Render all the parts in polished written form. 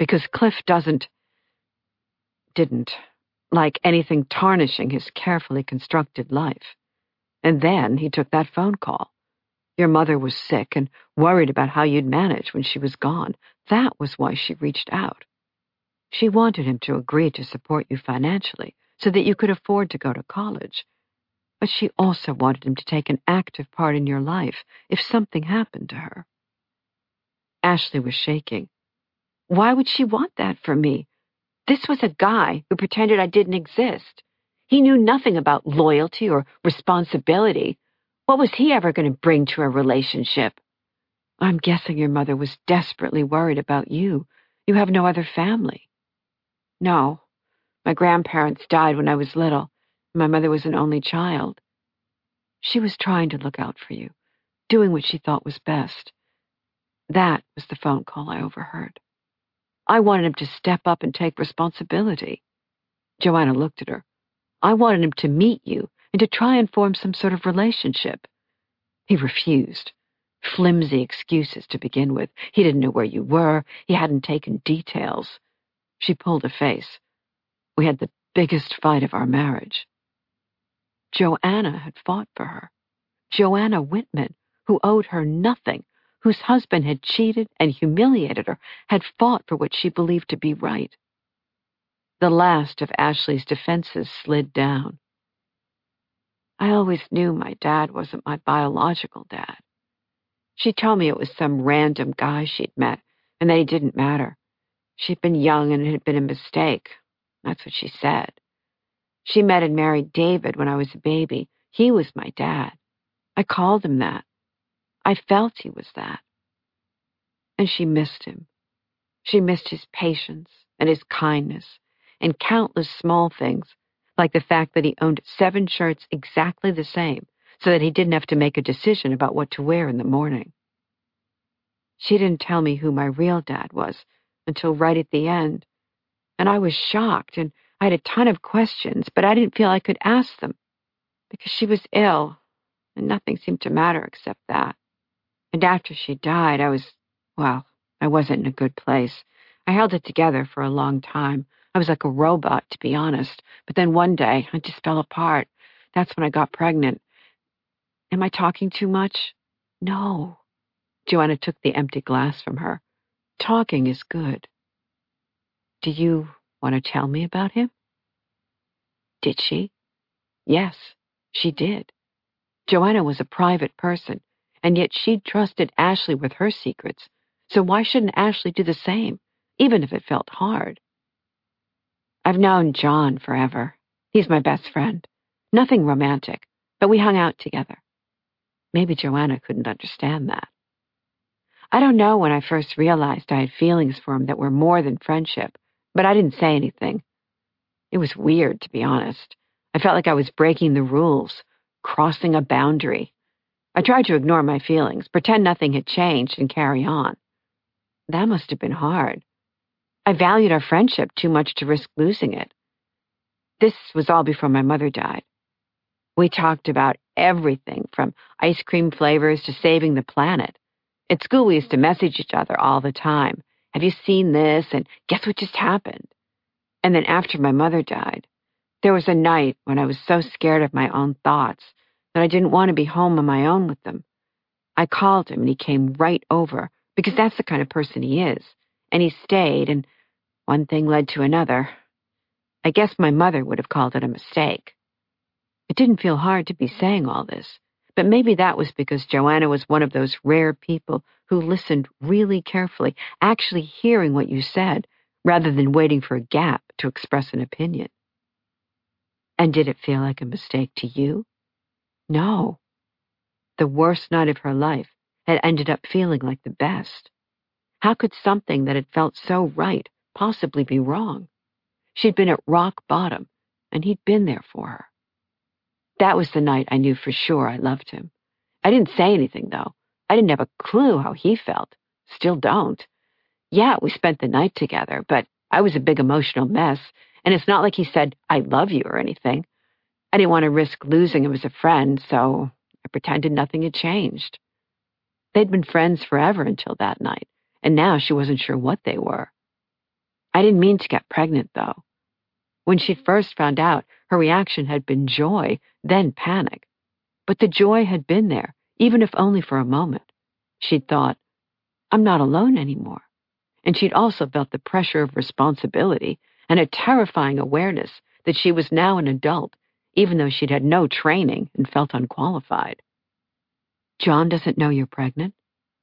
because Cliff didn't like anything tarnishing his carefully constructed life. And then he took that phone call. Your mother was sick and worried about how you'd manage when she was gone. That was why she reached out. She wanted him to agree to support you financially so that you could afford to go to college. But she also wanted him to take an active part in your life if something happened to her. Ashley was shaking. Why would she want that from me? This was a guy who pretended I didn't exist. He knew nothing about loyalty or responsibility. What was he ever going to bring to a relationship? I'm guessing your mother was desperately worried about you. You have no other family. No. My grandparents died when I was little. My mother was an only child. She was trying to look out for you, doing what she thought was best. That was the phone call I overheard. I wanted him to step up and take responsibility. Joanna looked at her. I wanted him to meet you and to try and form some sort of relationship. He refused. Flimsy excuses to begin with. He didn't know where you were. He hadn't taken details. She pulled a face. We had the biggest fight of our marriage. Joanna had fought for her. Joanna Whitman, who owed her nothing, whose husband had cheated and humiliated her, had fought for what she believed to be right. The last of Ashley's defenses slid down. I always knew my dad wasn't my biological dad. She told me it was some random guy she'd met and that he didn't matter. She'd been young and it had been a mistake. That's what she said. She met and married David when I was a baby. He was my dad. I called him that. I felt he was that. And she missed him. She missed his patience and his kindness and countless small things, like the fact that he owned 7 shirts exactly the same so that he didn't have to make a decision about what to wear in the morning. She didn't tell me who my real dad was until right at the end, and I was shocked, and I had a ton of questions, but I didn't feel I could ask them because she was ill, and nothing seemed to matter except that. And after she died, I wasn't in a good place. I held it together for a long time. I was like a robot, to be honest. But then one day, I just fell apart. That's when I got pregnant. Am I talking too much? No. Joanna took the empty glass from her. Talking is good. Do you want to tell me about him? Did she? Yes, she did. Joanna was a private person, and yet she'd trusted Ashley with her secrets. So why shouldn't Ashley do the same, even if it felt hard? I've known John forever. He's my best friend. Nothing romantic, but we hung out together. Maybe Joanna couldn't understand that. I don't know when I first realized I had feelings for him that were more than friendship, but I didn't say anything. It was weird, to be honest. I felt like I was breaking the rules, crossing a boundary. I tried to ignore my feelings, pretend nothing had changed, and carry on. That must have been hard. I valued our friendship too much to risk losing it. This was all before my mother died. We talked about everything from ice cream flavors to saving the planet. At school, we used to message each other all the time. Have you seen this? And guess what just happened? And then after my mother died, there was a night when I was so scared of my own thoughts that I didn't want to be home on my own with them. I called him and he came right over because that's the kind of person he is. And he stayed, and one thing led to another. I guess my mother would have called it a mistake. It didn't feel hard to be saying all this, but maybe that was because Joanna was one of those rare people who listened really carefully, actually hearing what you said, rather than waiting for a gap to express an opinion. And did it feel like a mistake to you? No. The worst night of her life had ended up feeling like the best. How could something that had felt so right possibly be wrong? She'd been at rock bottom, and he'd been there for her. That was the night I knew for sure I loved him. I didn't say anything, though. I didn't have a clue how he felt. Still don't. Yeah, we spent the night together, but I was a big emotional mess, and it's not like he said, I love you or anything. I didn't want to risk losing him as a friend, so I pretended nothing had changed. They'd been friends forever until that night, and now she wasn't sure what they were. I didn't mean to get pregnant, though. When she'd first found out, her reaction had been joy, then panic. But the joy had been there, even if only for a moment. She'd thought, I'm not alone anymore. And she'd also felt the pressure of responsibility and a terrifying awareness that she was now an adult, even though she'd had no training and felt unqualified. John doesn't know you're pregnant?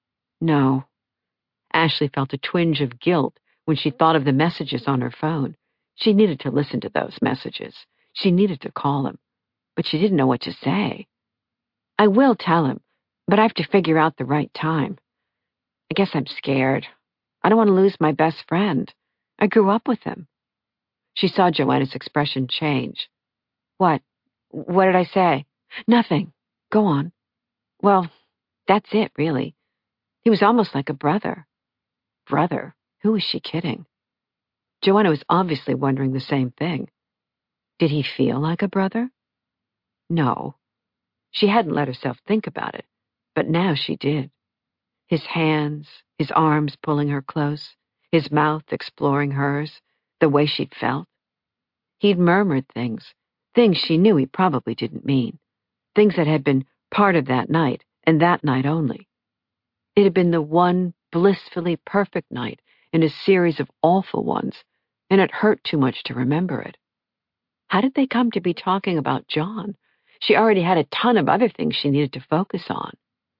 No. Ashley felt a twinge of guilt when she thought of the messages on her phone. She needed to listen to those messages. She needed to call him. But she didn't know what to say. I will tell him, but I have to figure out the right time. I guess I'm scared. I don't want to lose my best friend. I grew up with him. She saw Joanna's expression change. What? What did I say? Nothing. Go on. Well, that's it, really. He was almost like a brother. Brother? Who was she kidding? Joanna was obviously wondering the same thing. Did he feel like a brother? No. She hadn't let herself think about it, but now she did. His hands, his arms pulling her close, his mouth exploring hers, the way she'd felt. He'd murmured things she knew he probably didn't mean, things that had been part of that night, and that night only. It had been the one blissfully perfect night in a series of awful ones, and it hurt too much to remember it. How did they come to be talking about John? She already had a ton of other things she needed to focus on.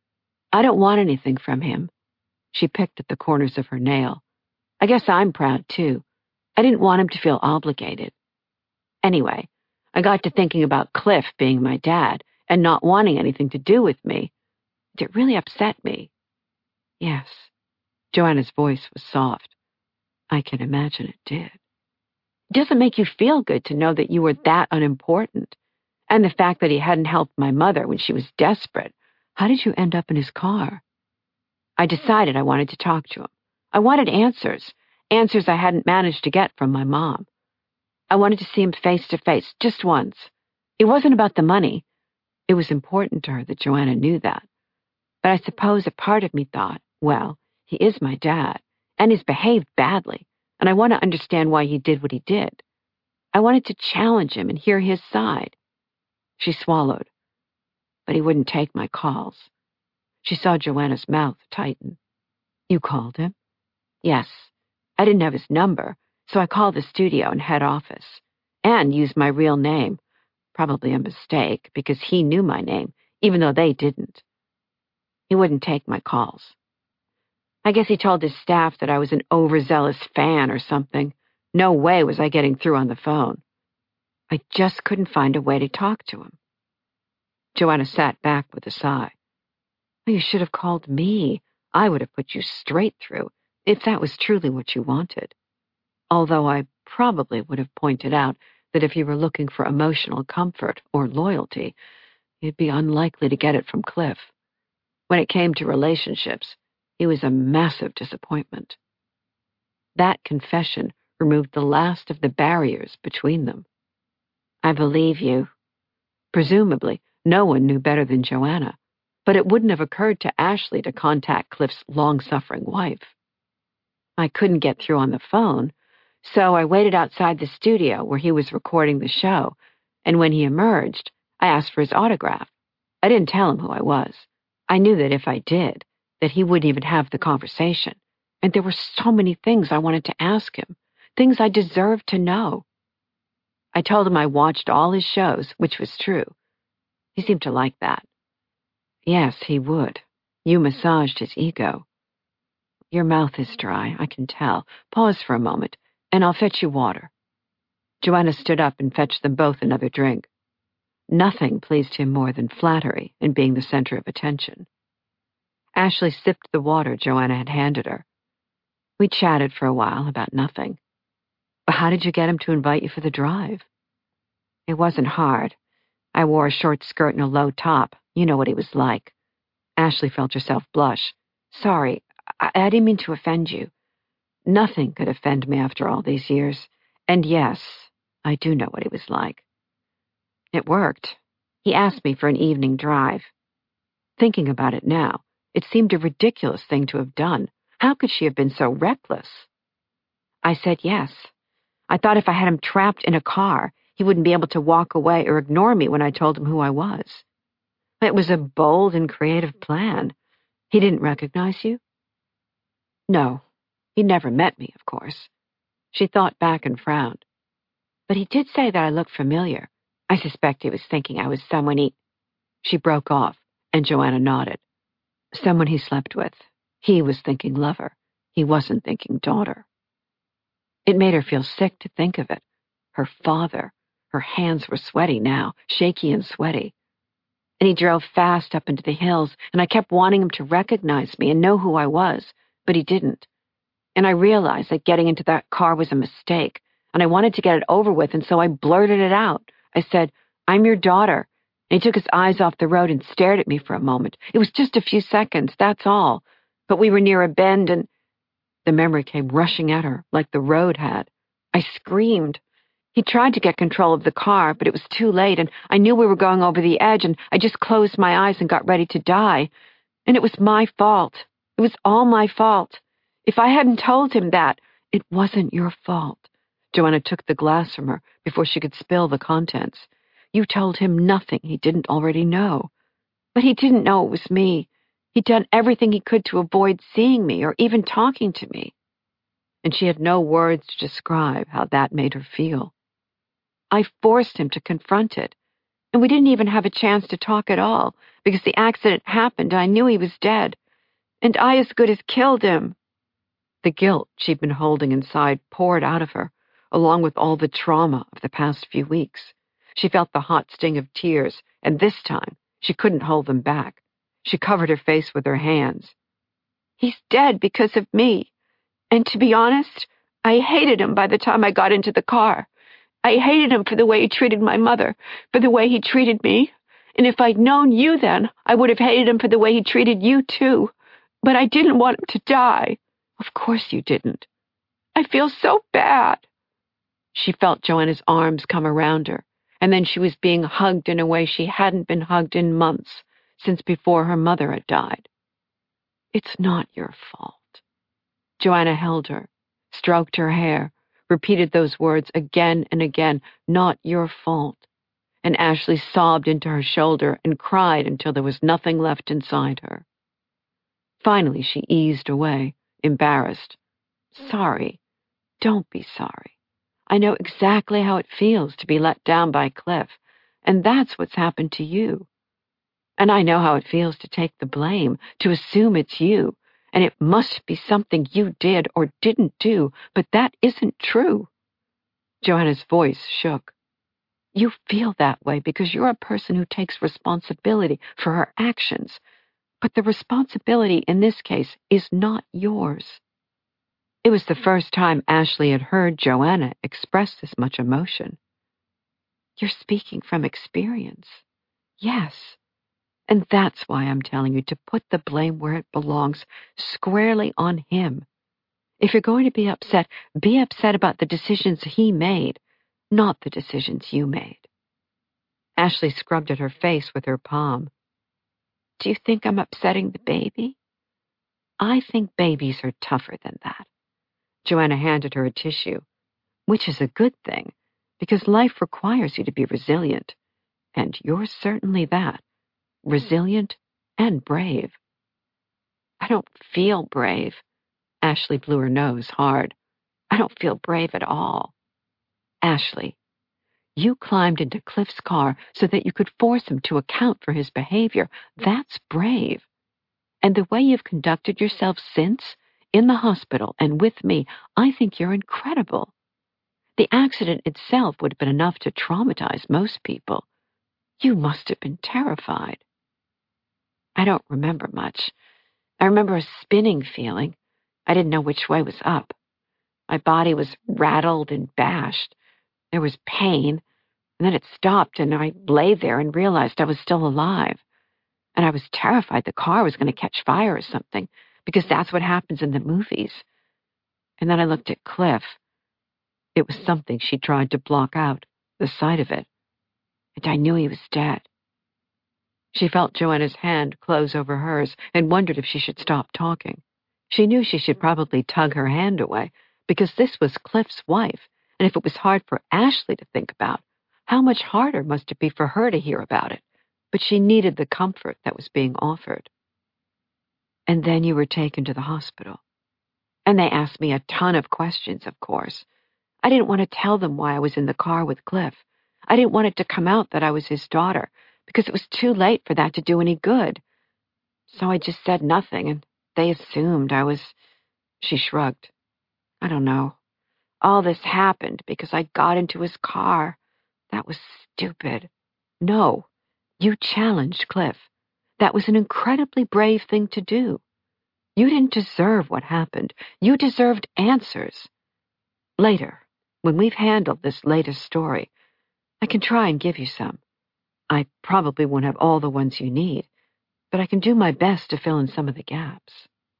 I don't want anything from him. She picked at the corners of her nail. I guess I'm proud, too. I didn't want him to feel obligated. Anyway, I got to thinking about Cliff being my dad and not wanting anything to do with me. It really upset me. Yes. Joanna's voice was soft. I can imagine it did. It doesn't make you feel good to know that you were that unimportant. And the fact that he hadn't helped my mother when she was desperate. How did you end up in his car? I decided I wanted to talk to him. I wanted answers I hadn't managed to get from my mom. I wanted to see him face to face, just once. It wasn't about the money. It was important to her that Joanna knew that. But I suppose a part of me thought, well, he is my dad, and he's behaved badly, and I want to understand why he did what he did. I wanted to challenge him and hear his side. She swallowed, but he wouldn't take my calls. She saw Joanna's mouth tighten. You called him? Yes. I didn't have his number, so I called the studio and head office, and used my real name. Probably a mistake, because he knew my name, even though they didn't. He wouldn't take my calls. I guess he told his staff that I was an overzealous fan or something. No way was I getting through on the phone. I just couldn't find a way to talk to him. Joanna sat back with a sigh. Well, you should have called me. I would have put you straight through, if that was truly what you wanted. Although I probably would have pointed out that if you were looking for emotional comfort or loyalty, you'd be unlikely to get it from Cliff. When it came to relationships, he was a massive disappointment. That confession removed the last of the barriers between them. I believe you. Presumably, no one knew better than Joanna, but it wouldn't have occurred to Ashley to contact Cliff's long-suffering wife. I couldn't get through on the phone, so I waited outside the studio where he was recording the show, and when he emerged, I asked for his autograph. I didn't tell him who I was. I knew that if I did, that he wouldn't even have the conversation, and there were so many things I wanted to ask him, things I deserved to know. I told him I watched all his shows, which was true. He seemed to like that. Yes, he would. You massaged his ego. Your mouth is dry, I can tell. Pause for a moment, and I'll fetch you water. Joanna stood up and fetched them both another drink. Nothing pleased him more than flattery and being the center of attention. Ashley sipped the water Joanna had handed her. We chatted for a while about nothing. How did you get him to invite you for the drive? It wasn't hard. I wore a short skirt and a low top. You know what he was like. Ashley felt herself blush. Sorry, I didn't mean to offend you. Nothing could offend me after all these years. And yes, I do know what he was like. It worked. He asked me for an evening drive. Thinking about it now, it seemed a ridiculous thing to have done. How could she have been so reckless? I said yes. I thought if I had him trapped in a car, he wouldn't be able to walk away or ignore me when I told him who I was. It was a bold and creative plan. He didn't recognize you? No. He'd never met me, of course. She thought back and frowned. But he did say that I looked familiar. I suspect he was thinking I was someone he... She broke off, and Joanna nodded. Someone he slept with. He was thinking lover. He wasn't thinking daughter. It made her feel sick to think of it. Her father. Her hands were sweaty now, shaky and sweaty. And he drove fast up into the hills, and I kept wanting him to recognize me and know who I was, but he didn't. And I realized that getting into that car was a mistake, and I wanted to get it over with, and so I blurted it out. I said, "I'm your daughter." And he took his eyes off the road and stared at me for a moment. It was just a few seconds, that's all. But we were near a bend, and the memory came rushing at her, like the road had. I screamed. He tried to get control of the car, but it was too late, and I knew we were going over the edge, and I just closed my eyes and got ready to die. And it was my fault. It was all my fault. If I hadn't told him that, it wasn't your fault. Joanna took the glass from her before she could spill the contents. You told him nothing he didn't already know. But he didn't know it was me. He'd done everything he could to avoid seeing me or even talking to me. And she had no words to describe how that made her feel. I forced him to confront it, and we didn't even have a chance to talk at all, because the accident happened and I knew he was dead, and I as good as killed him. The guilt she'd been holding inside poured out of her, along with all the trauma of the past few weeks. She felt the hot sting of tears, and this time she couldn't hold them back. She covered her face with her hands. He's dead because of me, and to be honest, I hated him by the time I got into the car. I hated him for the way he treated my mother, for the way he treated me. And if I'd known you then, I would have hated him for the way he treated you, too. But I didn't want him to die. Of course you didn't. I feel so bad. She felt Joanna's arms come around her, and then she was being hugged in a way she hadn't been hugged in months, since before her mother had died. It's not your fault. Joanna held her, stroked her hair, repeated those words again and again, not your fault. And Ashley sobbed into her shoulder and cried until there was nothing left inside her. Finally, she eased away, embarrassed. Sorry. Don't be sorry. I know exactly how it feels to be let down by Cliff, and that's what's happened to you. And I know how it feels to take the blame, to assume it's you, and it must be something you did or didn't do, but that isn't true. Joanna's voice shook. You feel that way because you're a person who takes responsibility for her actions, but the responsibility in this case is not yours. It was the first time Ashley had heard Joanna express this much emotion. You're speaking from experience. Yes. And that's why I'm telling you to put the blame where it belongs, squarely on him. If you're going to be upset about the decisions he made, not the decisions you made. Ashley scrubbed at her face with her palm. Do you think I'm upsetting the baby? I think babies are tougher than that. Joanna handed her a tissue, which is a good thing, because life requires you to be resilient, and you're certainly that. Resilient and brave. I don't feel brave. Ashley blew her nose hard. I don't feel brave at all. Ashley, you climbed into Cliff's car so that you could force him to account for his behavior. That's brave. And the way you've conducted yourself since, in the hospital and with me, I think you're incredible. The accident itself would have been enough to traumatize most people. You must have been terrified. I don't remember much. I remember a spinning feeling. I didn't know which way was up. My body was rattled and bashed. There was pain, and then it stopped, and I lay there and realized I was still alive. And I was terrified the car was going to catch fire or something, because that's what happens in the movies. And then I looked at Cliff. It was something she tried to block out, the sight of it. And I knew he was dead. She felt Joanna's hand close over hers and wondered if she should stop talking. She knew she should probably tug her hand away, because this was Cliff's wife, and if it was hard for Ashley to think about, how much harder must it be for her to hear about it? But she needed the comfort that was being offered. And then you were taken to the hospital. And they asked me a ton of questions, of course. I didn't want to tell them why I was in the car with Cliff. I didn't want it to come out that I was his daughter, because it was too late for that to do any good. So I just said nothing, and they assumed I was... She shrugged. I don't know. All this happened because I got into his car. That was stupid. No, you challenged Cliff. That was an incredibly brave thing to do. You didn't deserve what happened. You deserved answers. Later, when we've handled this latest story, I can try and give you some. I probably won't have all the ones you need, but I can do my best to fill in some of the gaps.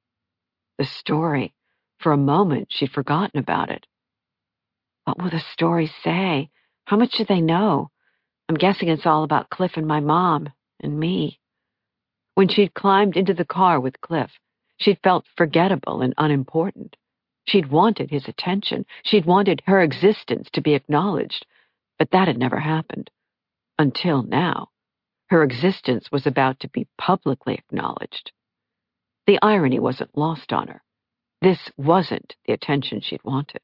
The story. For a moment, she'd forgotten about it. What will the story say? How much do they know? I'm guessing it's all about Cliff and my mom, and me. When she'd climbed into the car with Cliff, she'd felt forgettable and unimportant. She'd wanted his attention. She'd wanted her existence to be acknowledged, but that had never happened. Until now, her existence was about to be publicly acknowledged. The irony wasn't lost on her. This wasn't the attention she'd wanted.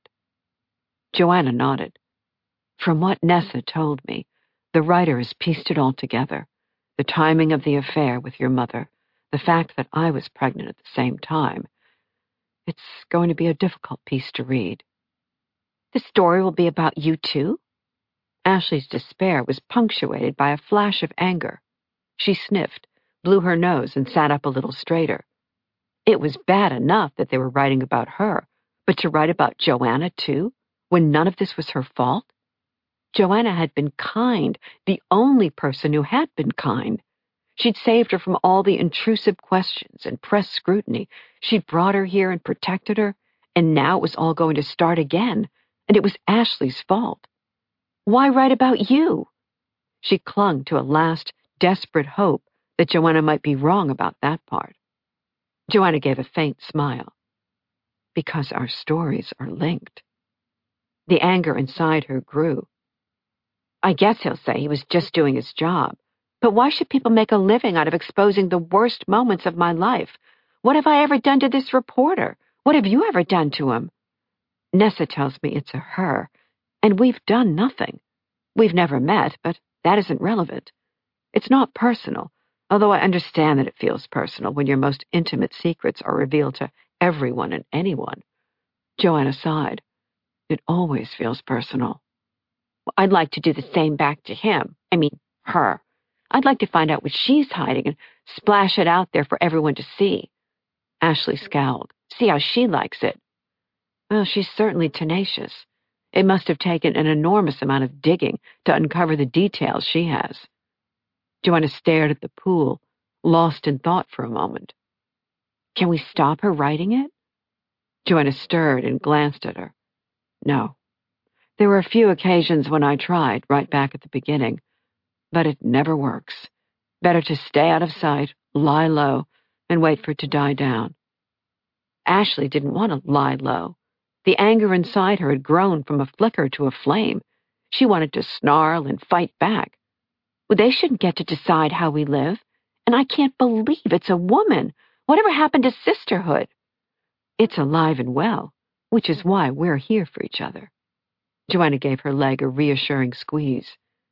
Joanna nodded. From what Nessa told me, the writer has pieced it all together. The timing of the affair with your mother, the fact that I was pregnant at the same time. It's going to be a difficult piece to read. The story will be about you too? Ashley's despair was punctuated by a flash of anger. She sniffed, blew her nose, and sat up a little straighter. It was bad enough that they were writing about her, but to write about Joanna too, when none of this was her fault? Joanna had been kind, the only person who had been kind. She'd saved her from all the intrusive questions and press scrutiny. She'd brought her here and protected her, and now it was all going to start again, and it was Ashley's fault. Why write about you? She clung to a last, desperate hope that Joanna might be wrong about that part. Joanna gave a faint smile. Because our stories are linked. The anger inside her grew. I guess he'll say he was just doing his job. But why should people make a living out of exposing the worst moments of my life? What have I ever done to this reporter? What have you ever done to him? Nessa tells me it's a her, and we've done nothing. We've never met, but that isn't relevant. It's not personal, although I understand that it feels personal when your most intimate secrets are revealed to everyone and anyone. Joanna sighed. It always feels personal. Well, I'd like to do the same back to him. I mean, her. I'd like to find out what she's hiding and splash it out there for everyone to see. Ashley scowled. See how she likes it. Well, she's certainly tenacious. It must have taken an enormous amount of digging to uncover the details she has. Joanna stared at the pool, lost in thought for a moment. Can we stop her writing it? Joanna stirred and glanced at her. No. There were a few occasions when I tried, right back at the beginning. But it never works. Better to stay out of sight, lie low, and wait for it to die down. Ashley didn't want to lie low. The anger inside her had grown from a flicker to a flame. She wanted to snarl and fight back. Well, they shouldn't get to decide how we live. And I can't believe it's a woman. Whatever happened to sisterhood? It's alive and well, which is why we're here for each other. Joanna gave her leg a reassuring squeeze.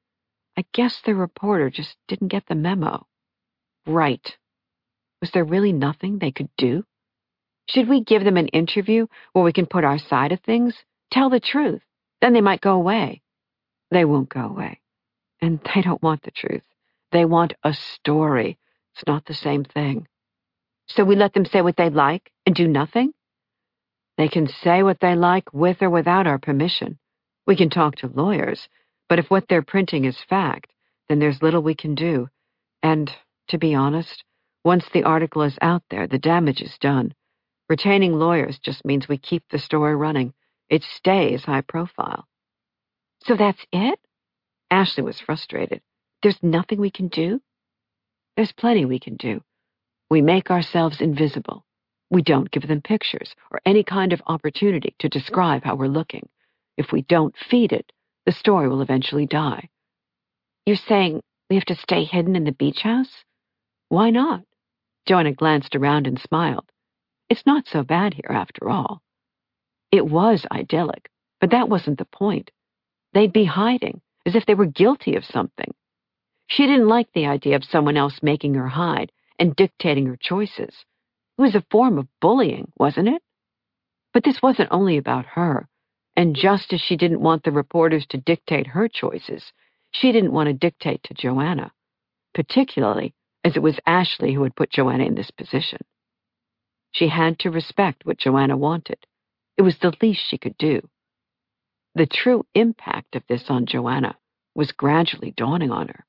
I guess the reporter just didn't get the memo. Right. Was there really nothing they could do? Should we give them an interview where we can put our side of things? Tell the truth. Then they might go away. They won't go away. And they don't want the truth. They want a story. It's not the same thing. So we let them say what they like and do nothing? They can say what they like with or without our permission. We can talk to lawyers, but if what they're printing is fact, then there's little we can do. And, to be honest, once the article is out there, the damage is done. Retaining lawyers just means we keep the story running. It stays high profile. So that's it? Ashley was frustrated. There's nothing we can do? There's plenty we can do. We make ourselves invisible. We don't give them pictures or any kind of opportunity to describe how we're looking. If we don't feed it, the story will eventually die. You're saying we have to stay hidden in the beach house? Why not? Joanna glanced around and smiled. It's not so bad here, after all. It was idyllic, but that wasn't the point. They'd be hiding, as if they were guilty of something. She didn't like the idea of someone else making her hide and dictating her choices. It was a form of bullying, wasn't it? But this wasn't only about her, and just as she didn't want the reporters to dictate her choices, she didn't want to dictate to Joanna, particularly as it was Ashley who had put Joanna in this position. She had to respect what Joanna wanted. It was the least she could do. The true impact of this on Joanna was gradually dawning on her.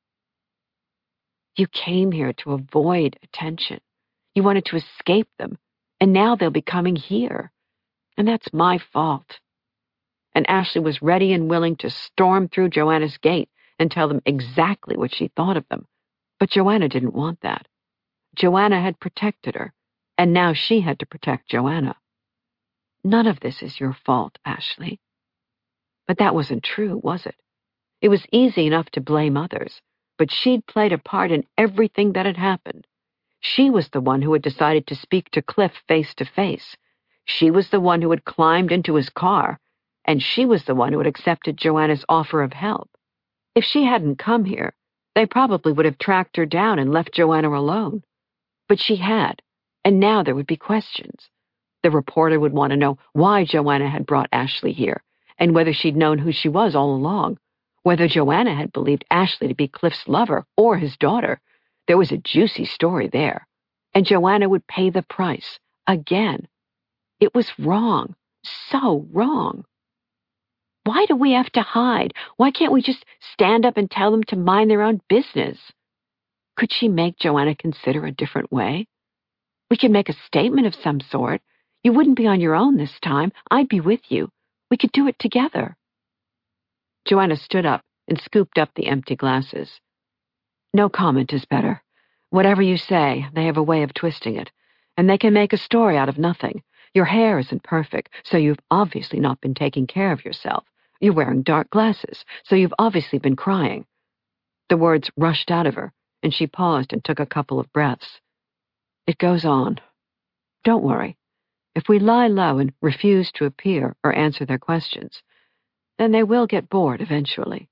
You came here to avoid attention. You wanted to escape them, and now they'll be coming here. And that's my fault. And Ashley was ready and willing to storm through Joanna's gate and tell them exactly what she thought of them. But Joanna didn't want that. Joanna had protected her, and now she had to protect Joanna. None of this is your fault, Ashley. But that wasn't true, was it? It was easy enough to blame others, but she'd played a part in everything that had happened. She was the one who had decided to speak to Cliff face to face. She was the one who had climbed into his car, and she was the one who had accepted Joanna's offer of help. If she hadn't come here, they probably would have tracked her down and left Joanna alone. But she had, and now there would be questions. The reporter would want to know why Joanna had brought Ashley here, and whether she'd known who she was all along, whether Joanna had believed Ashley to be Cliff's lover or his daughter. There was a juicy story there, and Joanna would pay the price, again. It was wrong, so wrong. Why do we have to hide? Why can't we just stand up and tell them to mind their own business? Could she make Joanna consider a different way? We could make a statement of some sort. You wouldn't be on your own this time. I'd be with you. We could do it together. Joanna stood up and scooped up the empty glasses. No comment is better. Whatever you say, they have a way of twisting it, and they can make a story out of nothing. Your hair isn't perfect, so you've obviously not been taking care of yourself. You're wearing dark glasses, so you've obviously been crying. The words rushed out of her, and she paused and took a couple of breaths. It goes on. Don't worry. If we lie low and refuse to appear or answer their questions, then they will get bored eventually.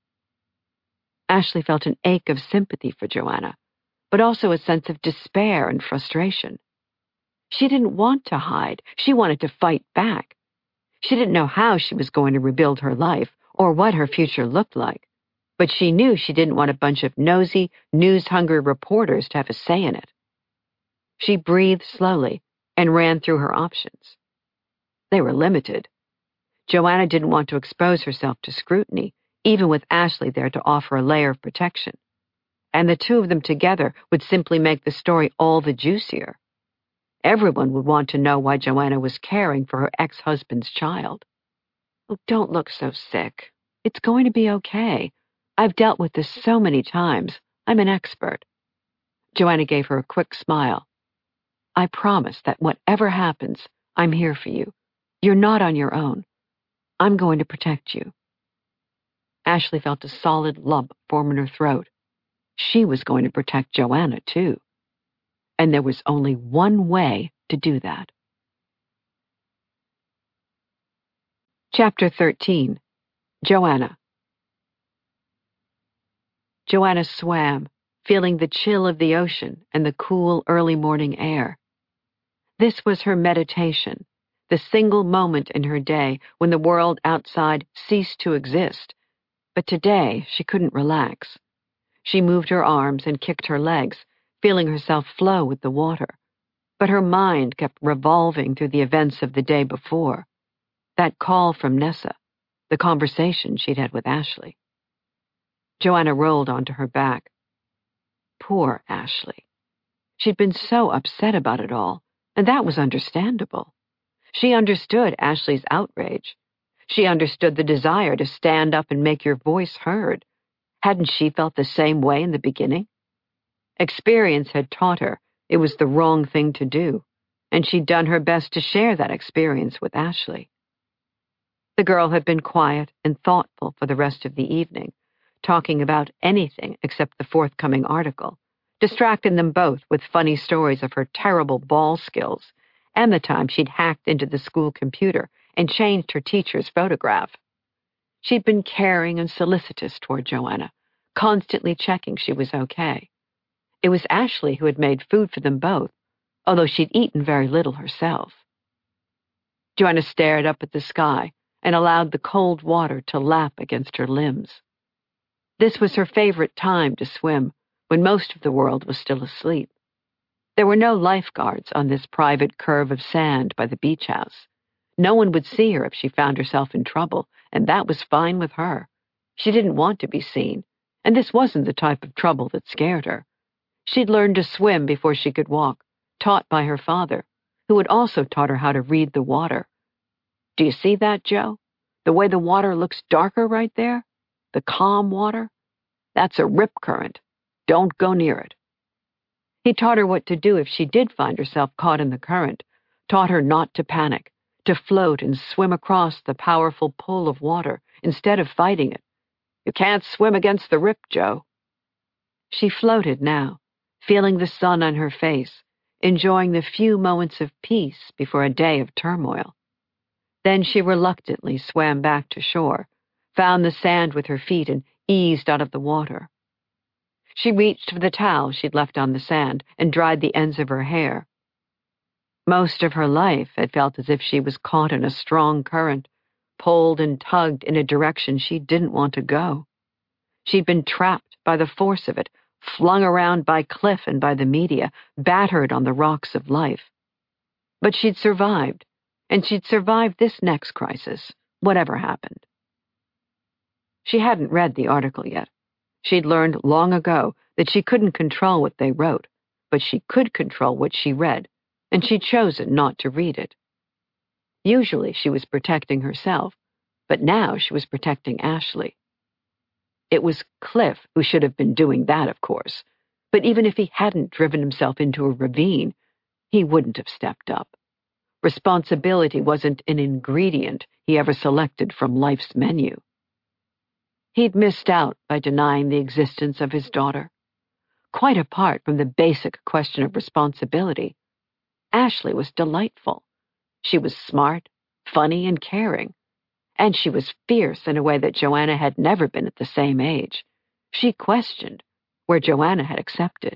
Ashley felt an ache of sympathy for Joanna, but also a sense of despair and frustration. She didn't want to hide. She wanted to fight back. She didn't know how she was going to rebuild her life or what her future looked like, but she knew she didn't want a bunch of nosy, news-hungry reporters to have a say in it. She breathed slowly and ran through her options. They were limited. Joanna didn't want to expose herself to scrutiny, even with Ashley there to offer a layer of protection. And the two of them together would simply make the story all the juicier. Everyone would want to know why Joanna was caring for her ex-husband's child. Oh, don't look so sick. It's going to be okay. I've dealt with this so many times. I'm an expert. Joanna gave her a quick smile. I promise that whatever happens, I'm here for you. You're not on your own. I'm going to protect you. Ashley felt a solid lump form in her throat. She was going to protect Joanna, too. And there was only one way to do that. Chapter 13. Joanna. Joanna swam, feeling the chill of the ocean and the cool early morning air. This was her meditation, the single moment in her day when the world outside ceased to exist. But today she couldn't relax. She moved her arms and kicked her legs, feeling herself flow with the water. But her mind kept revolving through the events of the day before. That call from Nessa, the conversation she'd had with Ashley. Joanna rolled onto her back. Poor Ashley. She'd been so upset about it all, and that was understandable. She understood Ashley's outrage. She understood the desire to stand up and make your voice heard. Hadn't she felt the same way in the beginning? Experience had taught her it was the wrong thing to do, and she'd done her best to share that experience with Ashley. The girl had been quiet and thoughtful for the rest of the evening, talking about anything except the forthcoming article, distracting them both with funny stories of her terrible ball skills and the time she'd hacked into the school computer and changed her teacher's photograph. She'd been caring and solicitous toward Joanna, constantly checking she was okay. It was Ashley who had made food for them both, although she'd eaten very little herself. Joanna stared up at the sky and allowed the cold water to lap against her limbs. This was her favorite time to swim, when most of the world was still asleep. There were no lifeguards on this private curve of sand by the beach house. No one would see her if she found herself in trouble, and that was fine with her. She didn't want to be seen, and this wasn't the type of trouble that scared her. She'd learned to swim before she could walk, taught by her father, who had also taught her how to read the water. Do you see that, Joe? The way the water looks darker right there? The calm water? That's a rip current. Don't go near it. He taught her what to do if she did find herself caught in the current, taught her not to panic, to float and swim across the powerful pull of water instead of fighting it. You can't swim against the rip, Joe. She floated now, feeling the sun on her face, enjoying the few moments of peace before a day of turmoil. Then she reluctantly swam back to shore, found the sand with her feet, and eased out of the water. She reached for the towel she'd left on the sand and dried the ends of her hair. Most of her life had felt as if she was caught in a strong current, pulled and tugged in a direction she didn't want to go. She'd been trapped by the force of it, flung around by Cliff and by the media, battered on the rocks of life. But she'd survived, and she'd survived this next crisis, whatever happened. She hadn't read the article yet. She'd learned long ago that she couldn't control what they wrote, but she could control what she read, and she'd chosen not to read it. Usually she was protecting herself, but now she was protecting Ashley. It was Cliff who should have been doing that, of course, but even if he hadn't driven himself into a ravine, he wouldn't have stepped up. Responsibility wasn't an ingredient he ever selected from life's menu. He'd missed out by denying the existence of his daughter. Quite apart from the basic question of responsibility, Ashley was delightful. She was smart, funny, and caring. And she was fierce in a way that Joanna had never been at the same age. She questioned, where Joanna had accepted.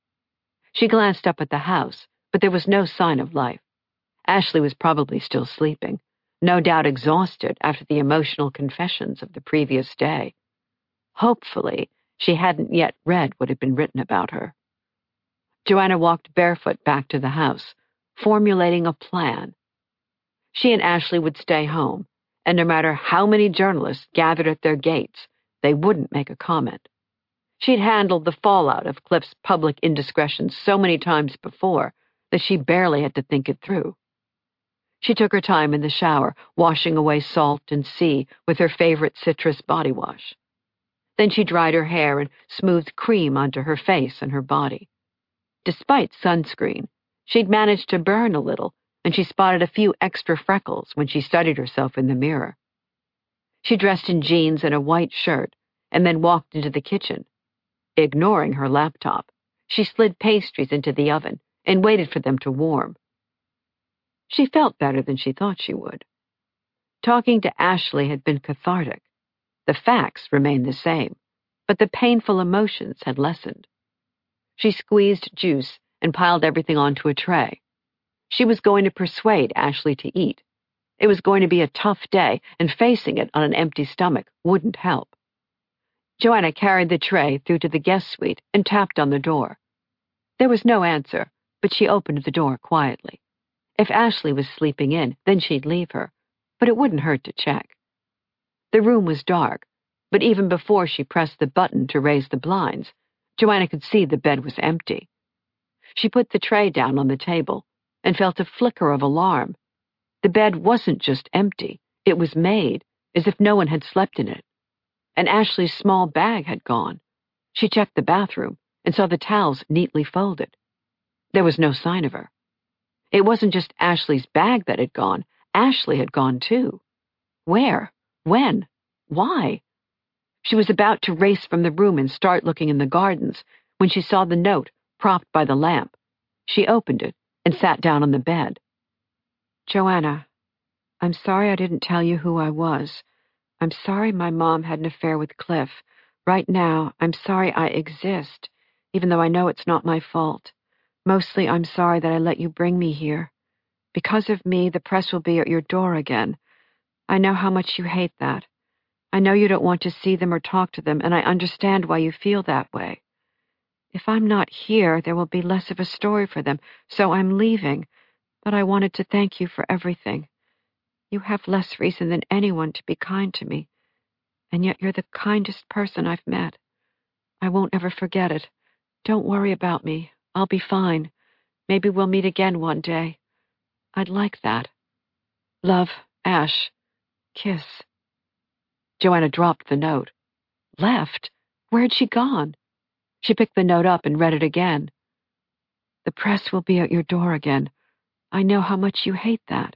She glanced up at the house, but there was no sign of life. Ashley was probably still sleeping, no doubt exhausted after the emotional confessions of the previous day. Hopefully, she hadn't yet read what had been written about her. Joanna walked barefoot back to the house, formulating a plan. She and Ashley would stay home, and no matter how many journalists gathered at their gates, they wouldn't make a comment. She'd handled the fallout of Cliff's public indiscretions so many times before that she barely had to think it through. She took her time in the shower, washing away salt and sea with her favorite citrus body wash. Then she dried her hair and smoothed cream onto her face and her body. Despite sunscreen, she'd managed to burn a little, and she spotted a few extra freckles when she studied herself in the mirror. She dressed in jeans and a white shirt, and then walked into the kitchen. Ignoring her laptop, she slid pastries into the oven and waited for them to warm. She felt better than she thought she would. Talking to Ashley had been cathartic. The facts remained the same, but the painful emotions had lessened. She squeezed juice and piled everything onto a tray. She was going to persuade Ashley to eat. It was going to be a tough day, and facing it on an empty stomach wouldn't help. Joanna carried the tray through to the guest suite and tapped on the door. There was no answer, but she opened the door quietly. If Ashley was sleeping in, then she'd leave her, but it wouldn't hurt to check. The room was dark, but even before she pressed the button to raise the blinds, Joanna could see the bed was empty. She put the tray down on the table and felt a flicker of alarm. The bed wasn't just empty, it was made, as if no one had slept in it. And Ashley's small bag had gone. She checked the bathroom and saw the towels neatly folded. There was no sign of her. It wasn't just Ashley's bag that had gone. Ashley had gone too. Where? When? Why? She was about to race from the room and start looking in the gardens when she saw the note propped by the lamp. She opened it and sat down on the bed. Joanna, I'm sorry I didn't tell you who I was. I'm sorry my mom had an affair with Cliff. Right now, I'm sorry I exist, even though I know it's not my fault. Mostly, I'm sorry that I let you bring me here. Because of me, the press will be at your door again. I know how much you hate that. I know you don't want to see them or talk to them, and I understand why you feel that way. If I'm not here, there will be less of a story for them, so I'm leaving. But I wanted to thank you for everything. You have less reason than anyone to be kind to me, and yet you're the kindest person I've met. I won't ever forget it. Don't worry about me. I'll be fine. Maybe we'll meet again one day. I'd like that. Love, Ash. Kiss. Joanna dropped the note. Left? Where'd she gone? She picked the note up and read it again. The press will be at your door again. I know how much you hate that.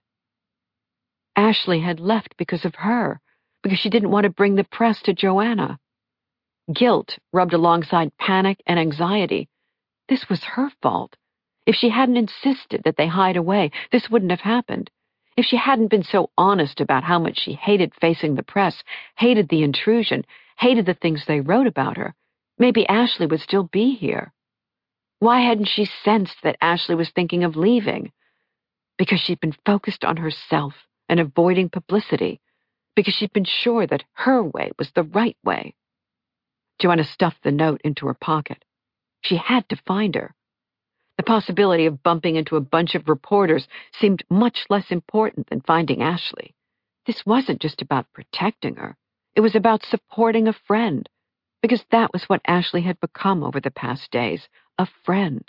Ashley had left because of her, because she didn't want to bring the press to Joanna. Guilt rubbed alongside panic and anxiety. This was her fault. If she hadn't insisted that they hide away, this wouldn't have happened. If she hadn't been so honest about how much she hated facing the press, hated the intrusion, hated the things they wrote about her, maybe Ashley would still be here. Why hadn't she sensed that Ashley was thinking of leaving? Because she'd been focused on herself and avoiding publicity. Because she'd been sure that her way was the right way. Joanna stuffed the note into her pocket. She had to find her. The possibility of bumping into a bunch of reporters seemed much less important than finding Ashley. This wasn't just about protecting her. It was about supporting a friend, because that was what Ashley had become over the past days, a friend.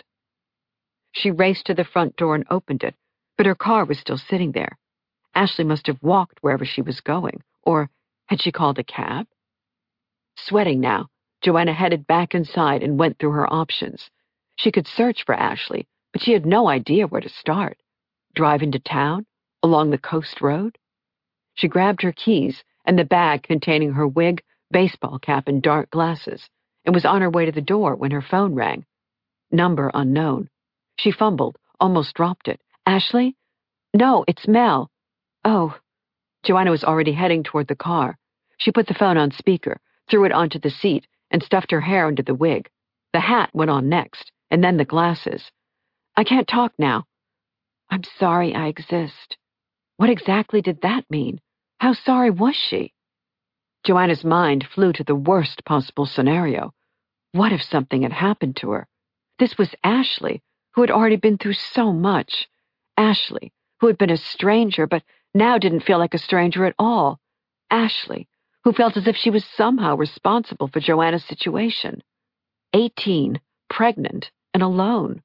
She raced to the front door and opened it, but her car was still sitting there. Ashley must have walked wherever she was going, or had she called a cab? Sweating now, Joanna headed back inside and went through her options. She could search for Ashley, but she had no idea where to start. Drive into town? Along the coast road? She grabbed her keys and the bag containing her wig, baseball cap, and dark glasses, and was on her way to the door when her phone rang. Number unknown. She fumbled, almost dropped it. Ashley? No, it's Mel. Oh. Joanna was already heading toward the car. She put the phone on speaker, threw it onto the seat, and stuffed her hair into the wig. The hat went on next, and then the glasses. I can't talk now. I'm sorry I exist. What exactly did that mean? How sorry was she? Joanna's mind flew to the worst possible scenario. What if something had happened to her? This was Ashley, who had already been through so much. Ashley, who had been a stranger, but now didn't feel like a stranger at all. Ashley, who felt as if she was somehow responsible for Joanna's situation. 18, pregnant, and alone.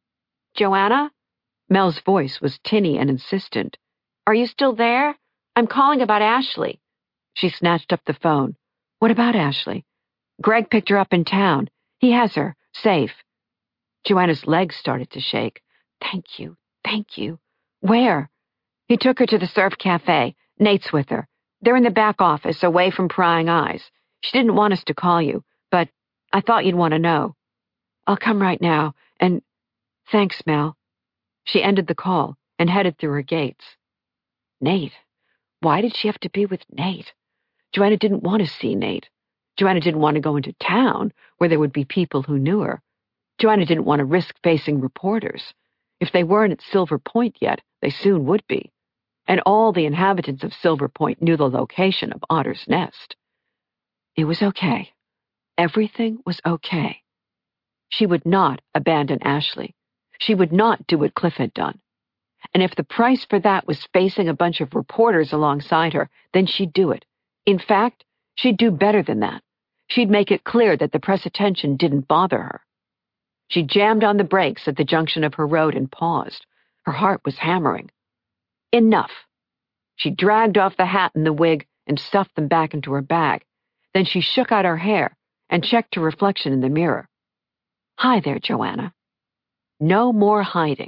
Joanna? Mel's voice was tinny and insistent. Are you still there? I'm calling about Ashley. She snatched up the phone. What about Ashley? Greg picked her up in town. He has her, safe. Joanna's legs started to shake. Thank you, thank you. Where? He took her to the surf cafe. Nate's with her. They're in the back office, away from prying eyes. She didn't want us to call you, but I thought you'd want to know. I'll come right now, and thanks, Mel. She ended the call and headed through her gates. Nate. Why did she have to be with Nate? Joanna didn't want to see Nate. Joanna didn't want to go into town where there would be people who knew her. Joanna didn't want to risk facing reporters. If they weren't at Silver Point yet, they soon would be. And all the inhabitants of Silver Point knew the location of Otter's Nest. It was okay. Everything was okay. She would not abandon Ashley. She would not do what Cliff had done. And if the price for that was facing a bunch of reporters alongside her, then she'd do it. In fact, she'd do better than that. She'd make it clear that the press attention didn't bother her. She jammed on the brakes at the junction of her road and paused. Her heart was hammering. Enough. She dragged off the hat and the wig and stuffed them back into her bag. Then she shook out her hair and checked her reflection in the mirror. Hi there, Joanna. No more hiding.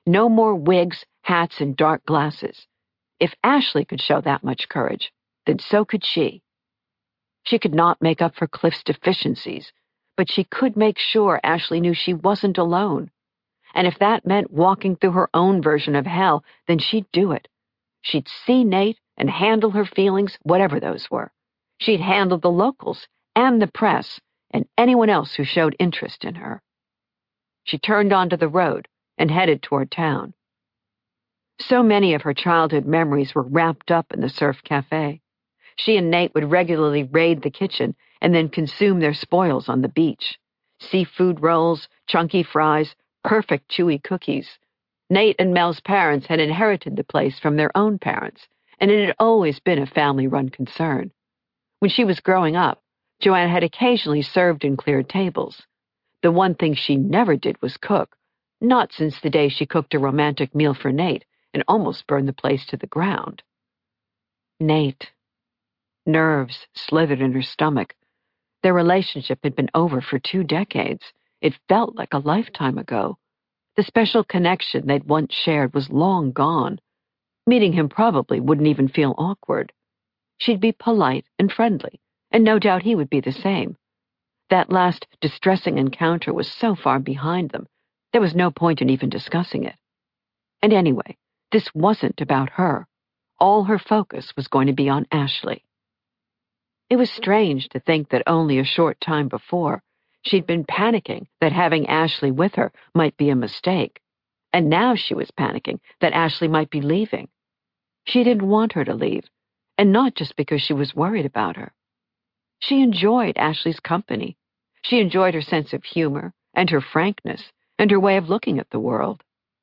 No more wigs, hats, and dark glasses. If Ashley could show that much courage, then so could she. She could not make up for Cliff's deficiencies, but she could make sure Ashley knew she wasn't alone. And if that meant walking through her own version of hell, then she'd do it. She'd see Nate and handle her feelings, whatever those were. She'd handle the locals and the press and anyone else who showed interest in her. She turned onto the road and headed toward town. So many of her childhood memories were wrapped up in the Surf Cafe. She and Nate would regularly raid the kitchen and then consume their spoils on the beach. Seafood rolls, chunky fries, perfect chewy cookies. Nate and Mel's parents had inherited the place from their own parents, and it had always been a family-run concern. When she was growing up, Joanna had occasionally served and cleared tables. The one thing she never did was cook, not since the day she cooked a romantic meal for Nate and almost burned the place to the ground. Nate. Nerves slithered in her stomach. Their relationship had been over for 2 decades. It felt like a lifetime ago. The special connection they'd once shared was long gone. Meeting him probably wouldn't even feel awkward. She'd be polite and friendly, and no doubt he would be the same. That last distressing encounter was so far behind them, there was no point in even discussing it. And anyway, this wasn't about her. All her focus was going to be on Ashley. It was strange to think that only a short time before, she'd been panicking that having Ashley with her might be a mistake, and now she was panicking that Ashley might be leaving. She didn't want her to leave, and not just because she was worried about her. She enjoyed Ashley's company. She enjoyed her sense of humor, and her frankness, and her way of looking at the world.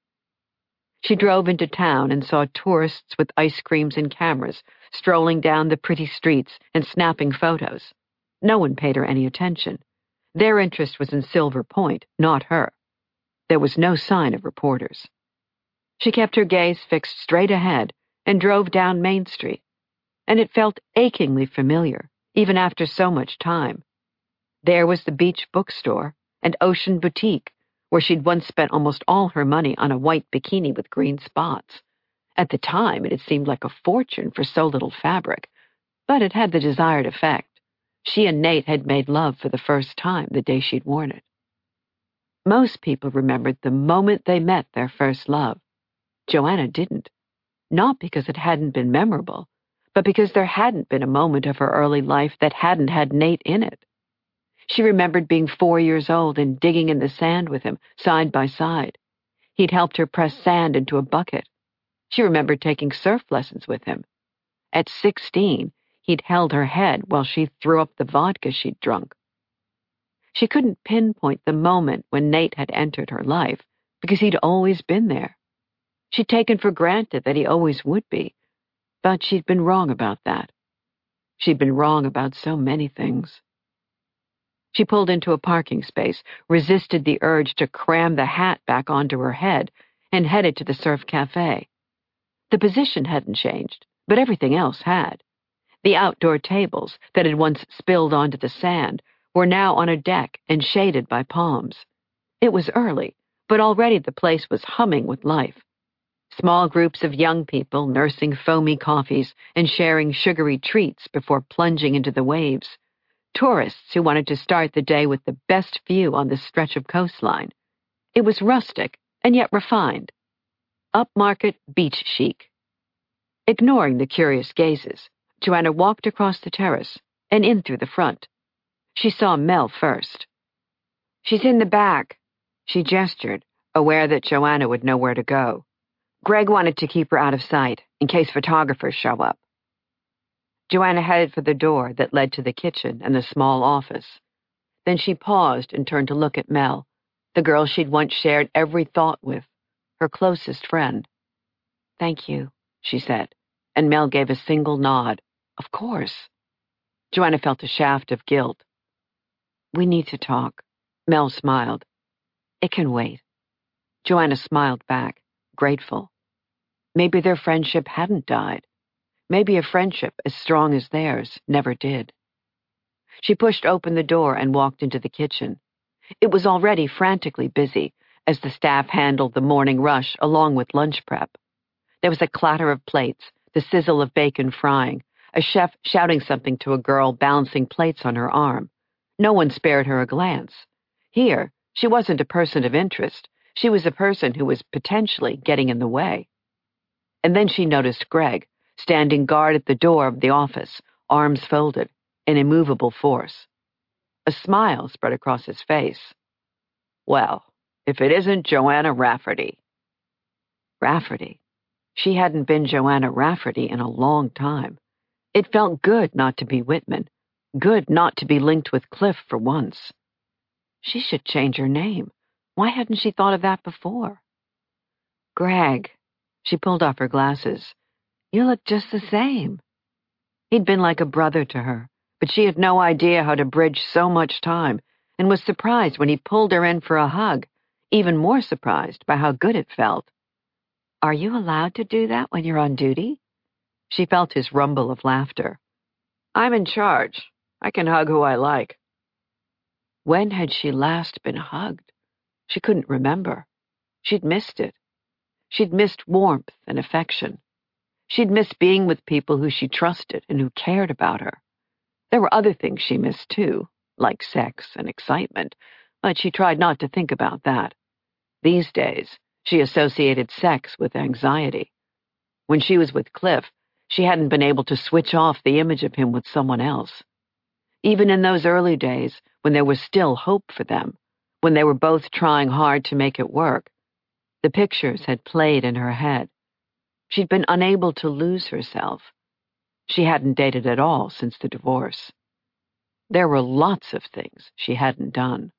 She drove into town and saw tourists with ice creams and cameras strolling down the pretty streets and snapping photos. No one paid her any attention. Their interest was in Silver Point, not her. There was no sign of reporters. She kept her gaze fixed straight ahead and drove down Main Street, and it felt achingly familiar, even after so much time. There was the Beach Bookstore and Ocean Boutique, where she'd once spent almost all her money on a white bikini with green spots. At the time, it had seemed like a fortune for so little fabric, but it had the desired effect. She and Nate had made love for the first time the day she'd worn it. Most people remembered the moment they met their first love. Joanna didn't. Not because it hadn't been memorable, but because there hadn't been a moment of her early life that hadn't had Nate in it. She remembered being 4 years old and digging in the sand with him, side by side. He'd helped her press sand into a bucket. She remembered taking surf lessons with him. At 16, he'd held her head while she threw up the vodka she'd drunk. She couldn't pinpoint the moment when Nate had entered her life, because he'd always been there. She'd taken for granted that he always would be, but she'd been wrong about that. She'd been wrong about so many things. She pulled into a parking space, resisted the urge to cram the hat back onto her head, and headed to the Surf Cafe. The position hadn't changed, but everything else had. The outdoor tables that had once spilled onto the sand were now on a deck and shaded by palms. It was early, but already the place was humming with life. Small groups of young people nursing foamy coffees and sharing sugary treats before plunging into the waves. Tourists who wanted to start the day with the best view on this stretch of coastline. It was rustic and yet refined. Upmarket beach chic. Ignoring the curious gazes, Joanna walked across the terrace and in through the front. She saw Mel first. "She's in the back," she gestured, aware that Joanna would know where to go. Greg wanted to keep her out of sight, in case photographers show up. Joanna headed for the door that led to the kitchen and the small office. Then she paused and turned to look at Mel, the girl she'd once shared every thought with, her closest friend. "Thank you," she said, and Mel gave a single nod. "Of course." Joanna felt a shaft of guilt. "We need to talk." Mel smiled. "It can wait." Joanna smiled back, grateful. Maybe their friendship hadn't died. Maybe a friendship as strong as theirs never did. She pushed open the door and walked into the kitchen. It was already frantically busy, as the staff handled the morning rush along with lunch prep. There was a clatter of plates, the sizzle of bacon frying, a chef shouting something to a girl balancing plates on her arm. No one spared her a glance. Here, she wasn't a person of interest. She was a person who was potentially getting in the way. And then she noticed Greg, standing guard at the door of the office, arms folded, an immovable force. A smile spread across his face. Well, if it isn't Joanna Rafferty. Rafferty. She hadn't been Joanna Rafferty in a long time. It felt good not to be Whitman, good not to be linked with Cliff for once. She should change her name. Why hadn't she thought of that before? Greg. She pulled off her glasses. You look just the same. He'd been like a brother to her, but she had no idea how to bridge so much time, and was surprised when he pulled her in for a hug, even more surprised by how good it felt. Are you allowed to do that when you're on duty? She felt his rumble of laughter. I'm in charge. I can hug who I like. When had she last been hugged? She couldn't remember. She'd missed it. She'd missed warmth and affection. She'd missed being with people who she trusted and who cared about her. There were other things she missed too, like sex and excitement, but she tried not to think about that. These days, she associated sex with anxiety. When she was with Cliff, she hadn't been able to switch off the image of him with someone else. Even in those early days, when there was still hope for them, when they were both trying hard to make it work, the pictures had played in her head. She'd been unable to lose herself. She hadn't dated at all since the divorce. There were lots of things she hadn't done.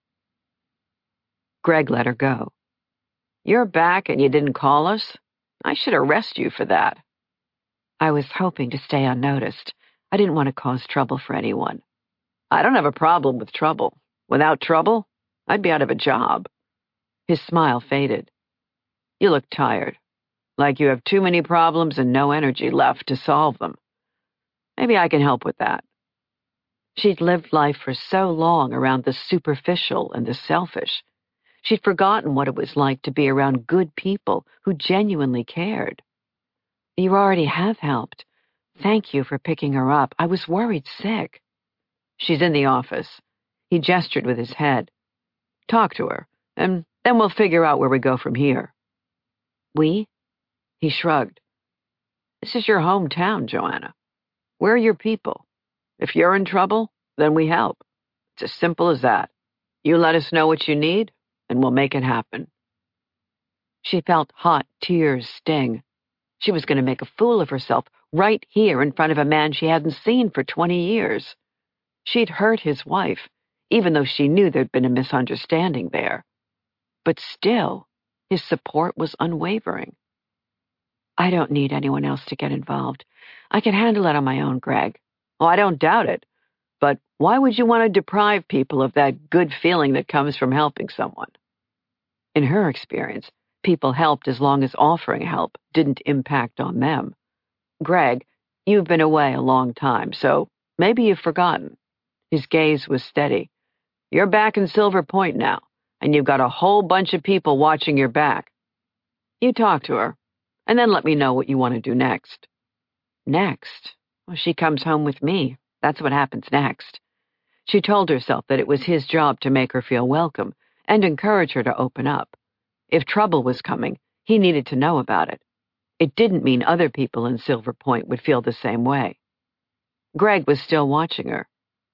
Greg let her go. You're back and you didn't call us? I should arrest you for that. I was hoping to stay unnoticed. I didn't want to cause trouble for anyone. I don't have a problem with trouble. Without trouble, I'd be out of a job. His smile faded. You look tired, like you have too many problems and no energy left to solve them. Maybe I can help with that. She'd lived life for so long around the superficial and the selfish. She'd forgotten what it was like to be around good people who genuinely cared. You already have helped. Thank you for picking her up. I was worried sick. She's in the office. He gestured with his head. Talk to her, and then we'll figure out where we go from here. We? He shrugged. This is your hometown, Joanna. We're your people. If you're in trouble, then we help. It's as simple as that. You let us know what you need, and we'll make it happen. She felt hot tears sting. She was going to make a fool of herself right here in front of a man she hadn't seen for 20 years. She'd hurt his wife, even though she knew there'd been a misunderstanding there. But still, his support was unwavering. I don't need anyone else to get involved. I can handle it on my own, Greg. Oh, I don't doubt it. But why would you want to deprive people of that good feeling that comes from helping someone? In her experience, people helped as long as offering help didn't impact on them. Greg, you've been away a long time, so maybe you've forgotten. His gaze was steady. You're back in Silver Point now, and you've got a whole bunch of people watching your back. You talk to her, and then let me know what you want to do next. Next? Well, she comes home with me. That's what happens next. She told herself that it was his job to make her feel welcome and encourage her to open up. If trouble was coming, he needed to know about it. It didn't mean other people in Silver Point would feel the same way. Greg was still watching her.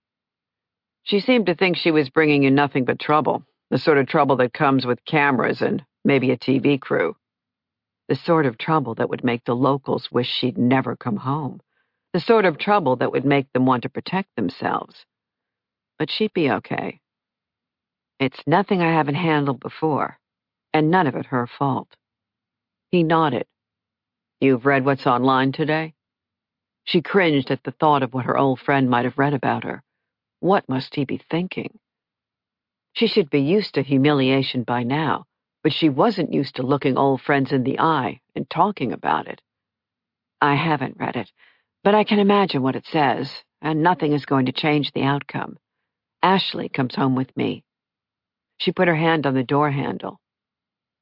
She seemed to think she was bringing you nothing but trouble, the sort of trouble that comes with cameras and maybe a TV crew. The sort of trouble that would make the locals wish she'd never come home. The sort of trouble that would make them want to protect themselves. But she'd be okay. It's nothing I haven't handled before, and none of it her fault. He nodded. You've read what's online today? She cringed at the thought of what her old friend might have read about her. What must he be thinking? She should be used to humiliation by now, but she wasn't used to looking old friends in the eye and talking about it. I haven't read it, but I can imagine what it says, and nothing is going to change the outcome. Ashley comes home with me. She put her hand on the door handle.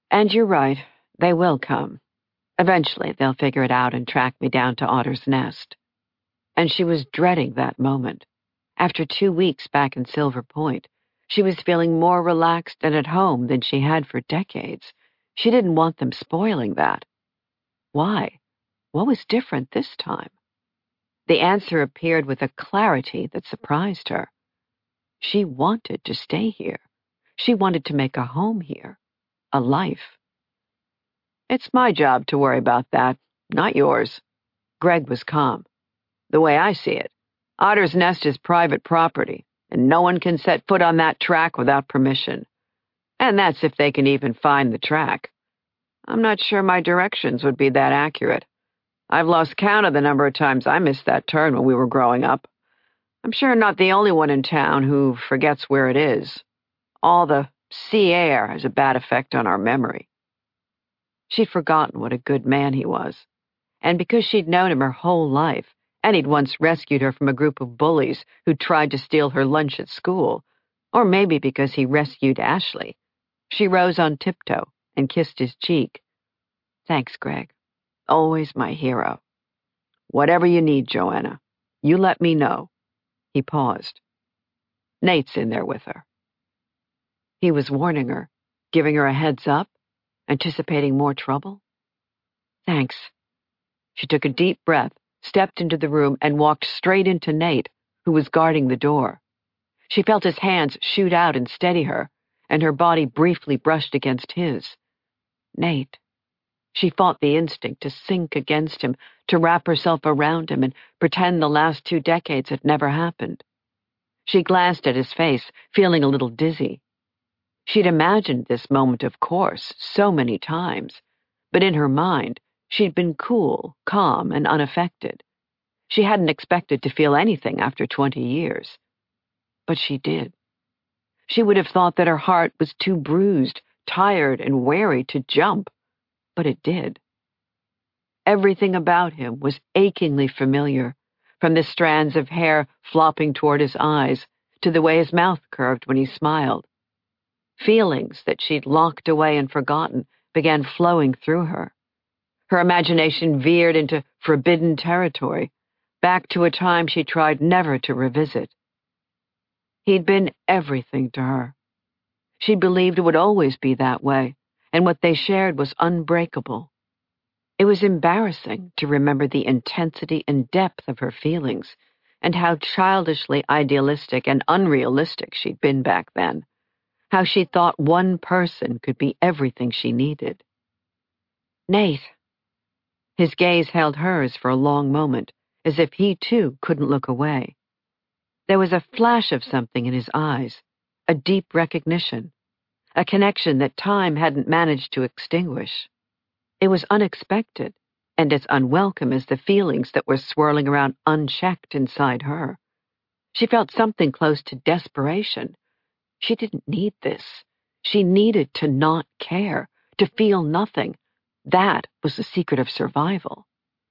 And you're right, they will come. Eventually, they'll figure it out and track me down to Otter's Nest. And she was dreading that moment. After 2 weeks back in Silver Point, she was feeling more relaxed and at home than she had for decades. She didn't want them spoiling that. Why? What was different this time? The answer appeared with a clarity that surprised her. She wanted to stay here. She wanted to make a home here, a life. It's my job to worry about that, not yours. Greg was calm. The way I see it, Otter's Nest is private property, and no one can set foot on that track without permission. And that's if they can even find the track. I'm not sure my directions would be that accurate. I've lost count of the number of times I missed that turn when we were growing up. I'm sure I'm not the only one in town who forgets where it is. All the sea air has a bad effect on our memory. She'd forgotten what a good man he was. And because she'd known him her whole life, and he'd once rescued her from a group of bullies who tried to steal her lunch at school, or maybe because he rescued Ashley, she rose on tiptoe and kissed his cheek. Thanks, Greg. Always my hero. Whatever you need, Joanna. You let me know. He paused. Nate's in there with her. He was warning her, giving her a heads up, anticipating more trouble. Thanks. She took a deep breath, stepped into the room, and walked straight into Nate, who was guarding the door. She felt his hands shoot out and steady her, and her body briefly brushed against his. Nate. She fought the instinct to sink against him, to wrap herself around him and pretend the last 2 decades had never happened. She glanced at his face, feeling a little dizzy. She'd imagined this moment, of course, so many times, but in her mind, she'd been cool, calm, and unaffected. She hadn't expected to feel anything after 20 years. But she did. She would have thought that her heart was too bruised, tired, and weary to jump, but it did. Everything about him was achingly familiar, from the strands of hair flopping toward his eyes to the way his mouth curved when he smiled. Feelings that she'd locked away and forgotten began flowing through her. Her imagination veered into forbidden territory, back to a time she tried never to revisit. He'd been everything to her. She believed it would always be that way, and what they shared was unbreakable. It was embarrassing to remember the intensity and depth of her feelings, and how childishly idealistic and unrealistic she'd been back then. How she thought one person could be everything she needed. Nate. His gaze held hers for a long moment, as if he too couldn't look away. There was a flash of something in his eyes, a deep recognition, a connection that time hadn't managed to extinguish. It was unexpected, and as unwelcome as the feelings that were swirling around unchecked inside her. She felt something close to desperation. She didn't need this. She needed to not care, to feel nothing. That was the secret of survival.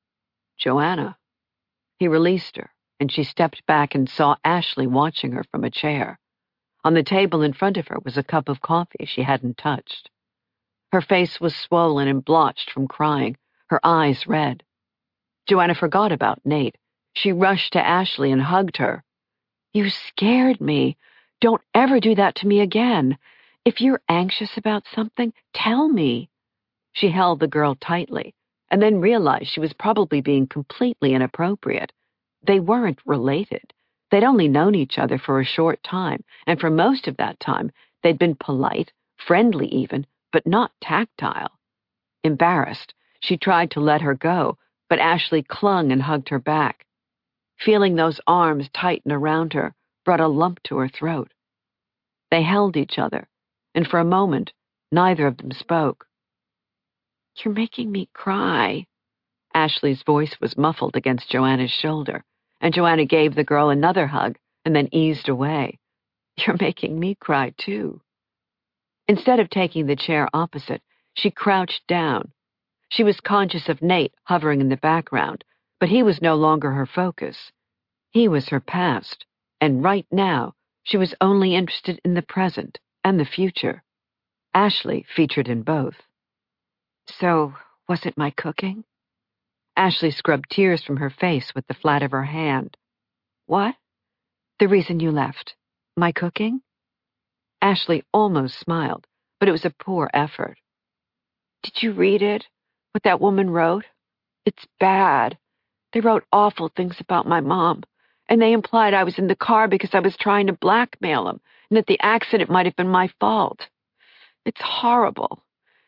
Joanna. He released her, and she stepped back and saw Ashley watching her from a chair. On the table in front of her was a cup of coffee she hadn't touched. Her face was swollen and blotched from crying, her eyes red. Joanna forgot about Nate. She rushed to Ashley and hugged her. You scared me. Don't ever do that to me again. If you're anxious about something, tell me. She held the girl tightly, and then realized she was probably being completely inappropriate. They weren't related. They'd only known each other for a short time, and for most of that time, they'd been polite, friendly even, but not tactile. Embarrassed, she tried to let her go, but Ashley clung and hugged her back. Feeling those arms tighten around her brought a lump to her throat. They held each other, and for a moment, neither of them spoke. You're making me cry. Ashley's voice was muffled against Joanna's shoulder, and Joanna gave the girl another hug and then eased away. You're making me cry, too. Instead of taking the chair opposite, she crouched down. She was conscious of Nate hovering in the background, but he was no longer her focus. He was her past, and right now, she was only interested in the present and the future. Ashley featured in both. So, was it my cooking? Ashley scrubbed tears from her face with the flat of her hand. What? The reason you left. My cooking? Ashley almost smiled, but it was a poor effort. Did you read it? What that woman wrote? It's bad. They wrote awful things about my mom, and they implied I was in the car because I was trying to blackmail them, and that the accident might have been my fault. It's horrible.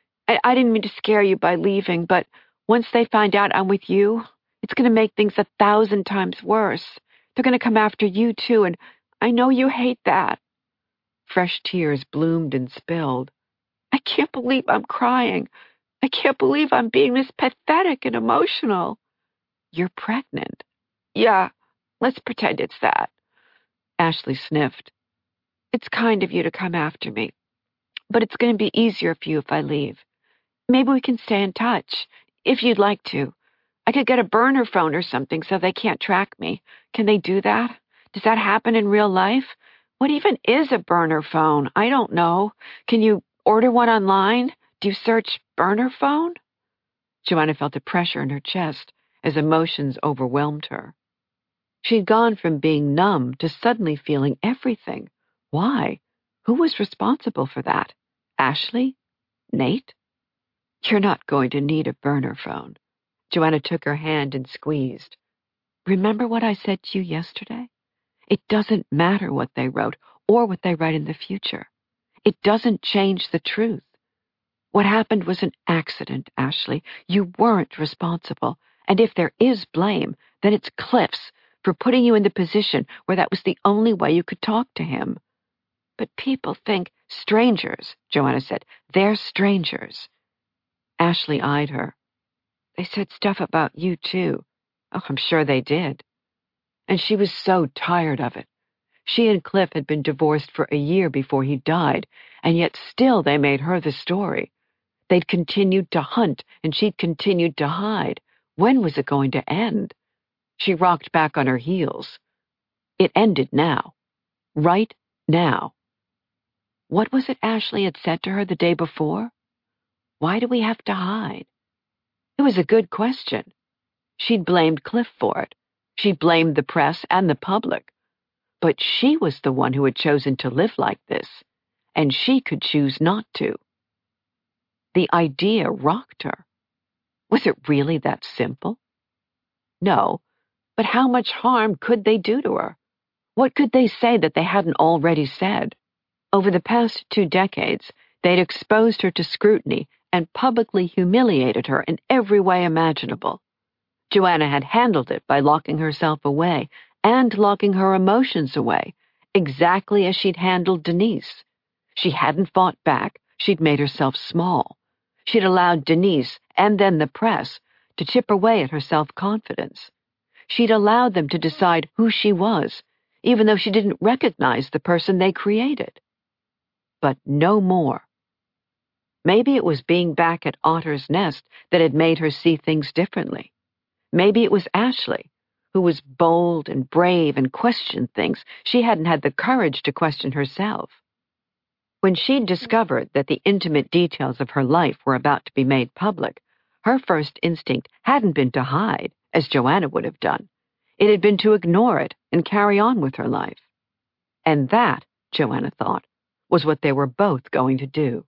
I didn't mean to scare you by leaving, but once they find out I'm with you, it's going to make things 1,000 times worse. They're going to come after you, too, and I know you hate that. Fresh tears bloomed and spilled. I can't believe I'm crying. I can't believe I'm being this pathetic and emotional. You're pregnant. Yeah, let's pretend it's that. Ashley sniffed. It's kind of you to come after me, but it's going to be easier for you if I leave. Maybe we can stay in touch, if you'd like to. I could get a burner phone or something so they can't track me. Can they do that? Does that happen in real life? What even is a burner phone? I don't know. Can you order one online? Do you search burner phone? Joanna felt a pressure in her chest as emotions overwhelmed her. She'd gone from being numb to suddenly feeling everything. Why? Who was responsible for that? Ashley? Nate? You're not going to need a burner phone. Joanna took her hand and squeezed. Remember what I said to you yesterday? It doesn't matter what they wrote or what they write in the future. It doesn't change the truth. What happened was an accident, Ashley. You weren't responsible. And if there is blame, then it's Cliff's for putting you in the position where that was the only way you could talk to him. But people think strangers, Joanna said. They're strangers. Ashley eyed her. They said stuff about you, too. Oh, I'm sure they did. And she was so tired of it. She and Cliff had been divorced for a year before he died, and yet still they made her the story. They'd continued to hunt, and she'd continued to hide. When was it going to end? She rocked back on her heels. It ended now. Right now. What was it Ashley had said to her the day before? Why do we have to hide? It was a good question. She'd blamed Cliff for it. She'd blamed the press and the public. But she was the one who had chosen to live like this, and she could choose not to. The idea rocked her. Was it really that simple? No, but how much harm could they do to her? What could they say that they hadn't already said? Over the past 2 decades, they'd exposed her to scrutiny and publicly humiliated her in every way imaginable. Joanna had handled it by locking herself away and locking her emotions away, exactly as she'd handled Denise. She hadn't fought back. She'd made herself small. She'd allowed Denise, and then the press, to chip away at her self-confidence. She'd allowed them to decide who she was, even though she didn't recognize the person they created. But no more. Maybe it was being back at Otter's Nest that had made her see things differently. Maybe it was Ashley, who was bold and brave and questioned things she hadn't had the courage to question herself. When she'd discovered that the intimate details of her life were about to be made public, her first instinct hadn't been to hide, as Joanna would have done. It had been to ignore it and carry on with her life. And that, Joanna thought, was what they were both going to do.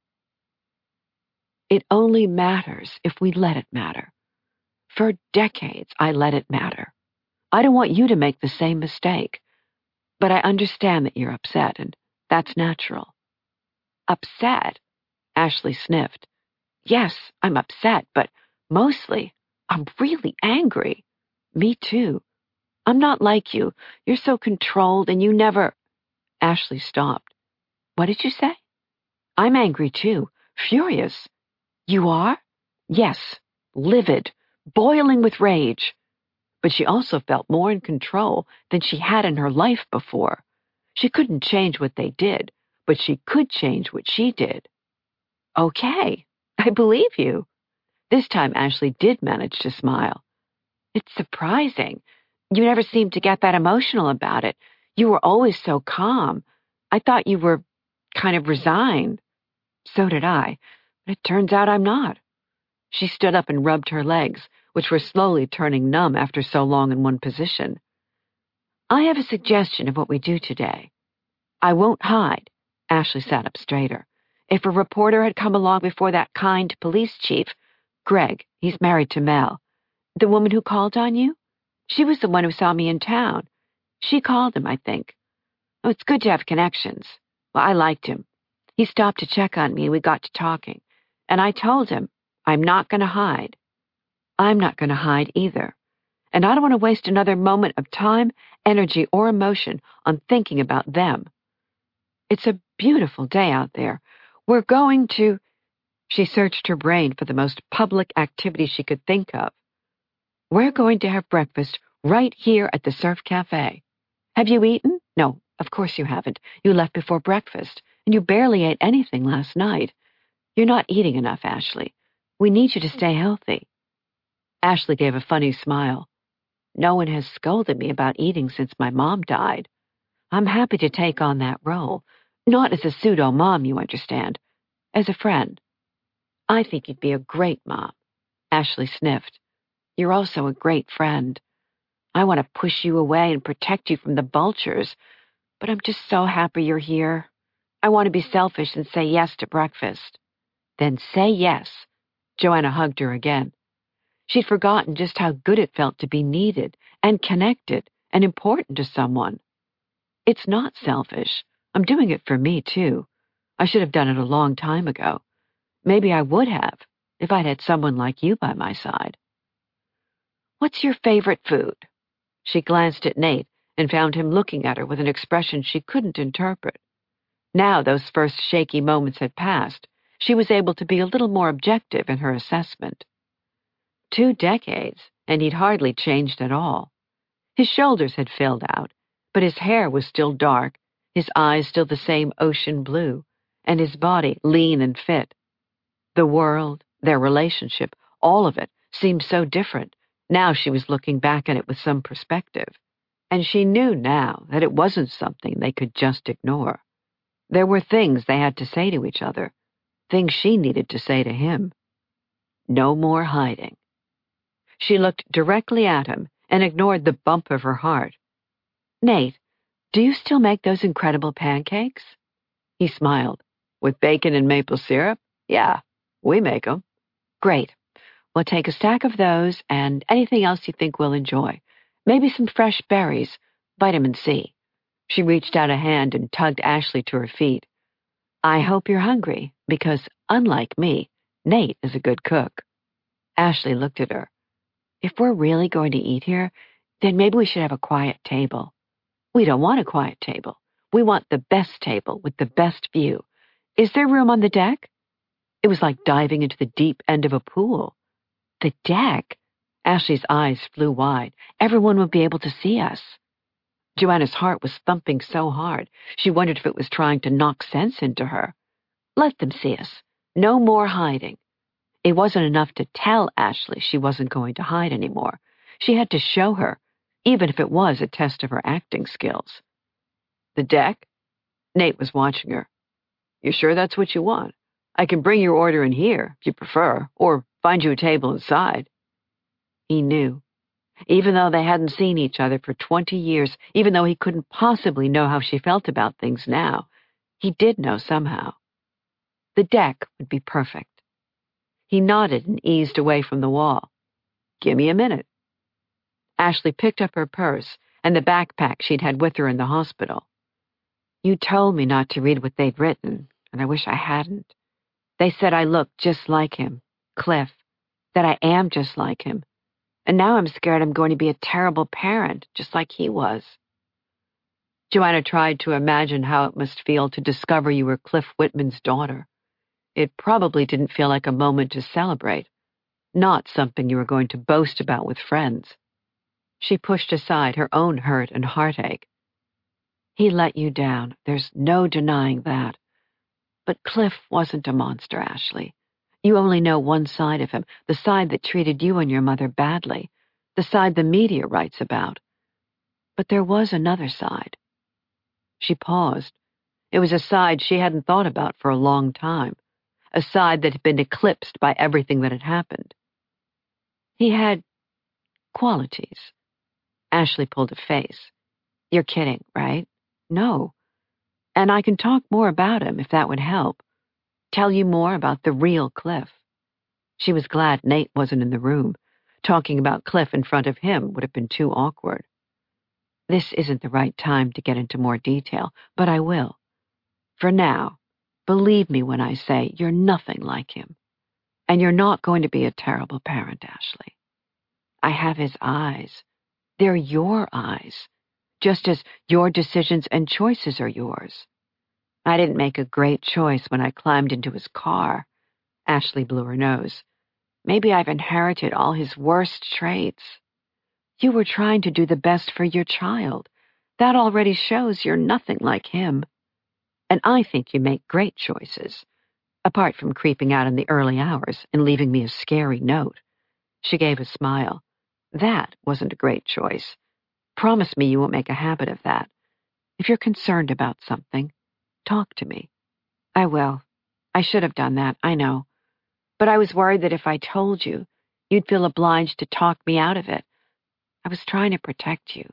It only matters if we let it matter. For decades, I let it matter. I don't want you to make the same mistake. But I understand that you're upset, and that's natural. Upset? Ashley sniffed. Yes, I'm upset, but mostly, I'm really angry. Me too. I'm not like you. You're so controlled, and you never... Ashley stopped. What did you say? I'm angry too. Furious. You are? Yes. Livid. Boiling with rage. But she also felt more in control than she had in her life before. She couldn't change what they did, but she could change what she did. Okay, I believe you. This time Ashley did manage to smile. It's surprising. You never seemed to get that emotional about it. You were always so calm. I thought you were kind of resigned. So did I, but it turns out I'm not. She stood up and rubbed her legs, which were slowly turning numb after so long in one position. I have a suggestion of what we do today. I won't hide. Ashley sat up straighter. If a reporter had come along before that kind police chief, Greg, he's married to Mel, the woman who called on you? She was the one who saw me in town. She called him, I think. Oh, it's good to have connections. Well, I liked him. He stopped to check on me and we got to talking. And I told him, I'm not going to hide. I'm not going to hide either. And I don't want to waste another moment of time, energy, or emotion on thinking about them. It's a beautiful day out there. We're going to... She searched her brain for the most public activity she could think of. We're going to have breakfast right here at the Surf Cafe. Have you eaten? No, of course you haven't. You left before breakfast, and you barely ate anything last night. You're not eating enough, Ashley. We need you to stay healthy. Ashley gave a funny smile. No one has scolded me about eating since my mom died. I'm happy to take on that role. Not as a pseudo-mom, you understand. As a friend. I think you'd be a great mom. Ashley sniffed. You're also a great friend. I want to push you away and protect you from the vultures, but I'm just so happy you're here. I want to be selfish and say yes to breakfast. Then say yes. Joanna hugged her again. She'd forgotten just how good it felt to be needed and connected and important to someone. It's not selfish. I'm doing it for me, too. I should have done it a long time ago. Maybe I would have, if I'd had someone like you by my side. What's your favorite food? She glanced at Nate and found him looking at her with an expression she couldn't interpret. Now those first shaky moments had passed, she was able to be a little more objective in her assessment. 2 decades, and he'd hardly changed at all. His shoulders had filled out, but his hair was still dark, his eyes still the same ocean blue, and his body lean and fit. The world, their relationship, all of it seemed so different. Now she was looking back at it with some perspective, and she knew now that it wasn't something they could just ignore. There were things they had to say to each other, things she needed to say to him. No more hiding. She looked directly at him and ignored the bump of her heart. Nate, do you still make those incredible pancakes? He smiled. With bacon and maple syrup? Yeah, we make 'em. Great. We'll take a stack of those and anything else you think we'll enjoy. Maybe some fresh berries, vitamin C. She reached out a hand and tugged Ashley to her feet. I hope you're hungry, because, unlike me, Nate is a good cook. Ashley looked at her. If we're really going to eat here, then maybe we should have a quiet table. We don't want a quiet table. We want the best table with the best view. Is there room on the deck? It was like diving into the deep end of a pool. The deck? Ashley's eyes flew wide. Everyone would be able to see us. Joanna's heart was thumping so hard, she wondered if it was trying to knock sense into her. Let them see us. No more hiding. It wasn't enough to tell Ashley she wasn't going to hide anymore. She had to show her, even if it was a test of her acting skills. The deck? Nate was watching her. You sure that's what you want? I can bring your order in here, if you prefer, or find you a table inside. He knew. Even though they hadn't seen each other for 20 years, even though he couldn't possibly know how she felt about things now, he did know somehow. The deck would be perfect. He nodded and eased away from the wall. Give me a minute. Ashley picked up her purse and the backpack she'd had with her in the hospital. You told me not to read what they'd written, and I wish I hadn't. They said I looked just like him, Cliff, that I am just like him. And now I'm scared I'm going to be a terrible parent, just like he was. Joanna tried to imagine how it must feel to discover you were Cliff Whitman's daughter. It probably didn't feel like a moment to celebrate, not something you were going to boast about with friends. She pushed aside her own hurt and heartache. He let you down, there's no denying that. But Cliff wasn't a monster, Ashley. You only know one side of him, the side that treated you and your mother badly, the side the media writes about. But there was another side. She paused. It was a side she hadn't thought about for a long time. a side that had been eclipsed by everything that had happened. He had qualities. Ashley pulled a face. You're kidding, right? No. And I can talk more about him if that would help. Tell you more about the real Cliff. She was glad Nate wasn't in the room. Talking about Cliff in front of him would have been too awkward. This isn't the right time to get into more detail, but I will. For now, believe me when I say you're nothing like him. And you're not going to be a terrible parent, Ashley. I have his eyes. They're your eyes, just as your decisions and choices are yours. I didn't make a great choice when I climbed into his car. Ashley blew her nose. Maybe I've inherited all his worst traits. You were trying to do the best for your child. That already shows you're nothing like him. And I think you make great choices, apart from creeping out in the early hours and leaving me a scary note. She gave a smile. That wasn't a great choice. Promise me you won't make a habit of that. If you're concerned about something, talk to me. I will. I should have done that, I know. But I was worried that if I told you, you'd feel obliged to talk me out of it. I was trying to protect you.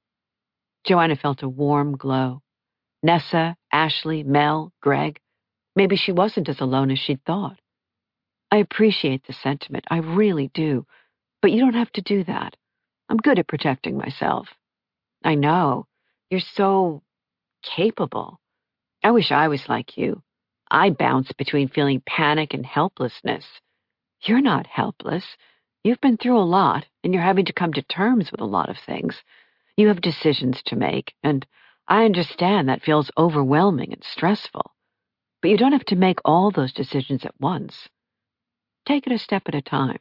Joanna felt a warm glow. Nessa, Ashley, Mel, Greg. Maybe she wasn't as alone as she'd thought. I appreciate the sentiment, I really do. But you don't have to do that. I'm good at protecting myself. I know. You're so capable. I wish I was like you. I bounce between feeling panic and helplessness. You're not helpless. You've been through a lot, and you're having to come to terms with a lot of things. You have decisions to make, and I understand that feels overwhelming and stressful. But you don't have to make all those decisions at once. Take it a step at a time.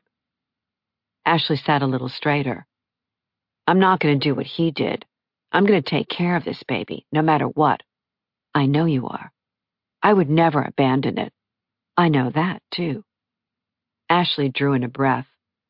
Ashley sat a little straighter. I'm not going to do what he did. I'm going to take care of this baby, no matter what. I know you are. I would never abandon it. I know that, too. Ashley drew in a breath.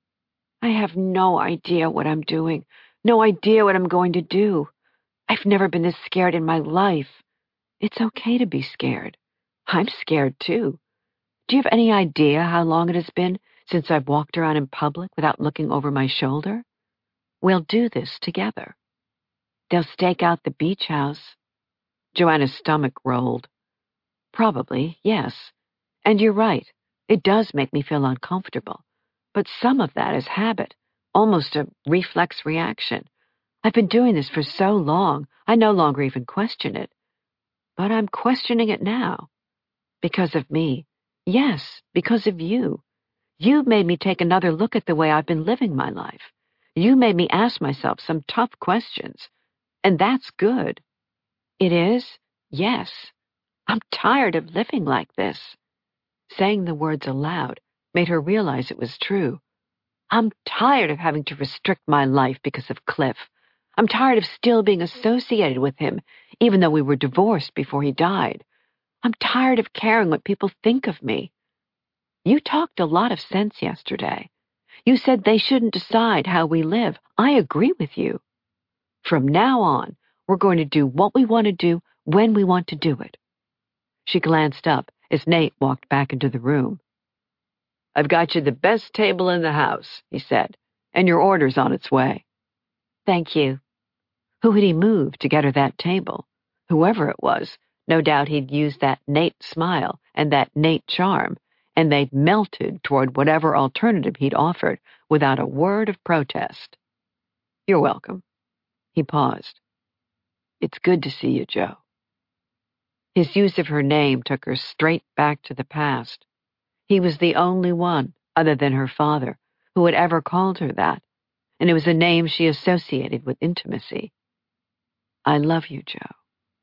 I have no idea what I'm doing, no idea what I'm going to do. I've never been this scared in my life. It's okay to be scared. I'm scared, too. Do you have any idea how long it has been since I've walked around in public without looking over my shoulder? We'll do this together. They'll stake out the beach house. Joanna's stomach rolled. Probably, yes. And you're right. It does make me feel uncomfortable. But some of that is habit, almost a reflex reaction. I've been doing this for so long, I no longer even question it. But I'm questioning it now. Because of me. Yes, because of you. You've made me take another look at the way I've been living my life. You made me ask myself some tough questions. And that's good. It is? Yes. I'm tired of living like this. Saying the words aloud made her realize it was true. I'm tired of having to restrict my life because of Cliff. I'm tired of still being associated with him, even though we were divorced before he died. I'm tired of caring what people think of me. You talked a lot of sense yesterday. You said they shouldn't decide how we live. I agree with you. From now on, we're going to do what we want to do when we want to do it. She glanced up as Nate walked back into the room. I've got you the best table in the house, he said, and your order's on its way. Thank you. Who had he moved to get her that table? Whoever it was, no doubt he'd used that Nate smile and that Nate charm, and they'd melted toward whatever alternative he'd offered without a word of protest. You're welcome. He paused. It's good to see you, Joe. His use of her name took her straight back to the past. He was the only one, other than her father, who had ever called her that, and it was a name she associated with intimacy. I love you, Joe.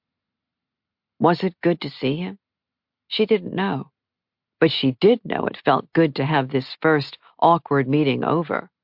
Was it good to see him? She didn't know. But she did know it felt good to have this first awkward meeting over.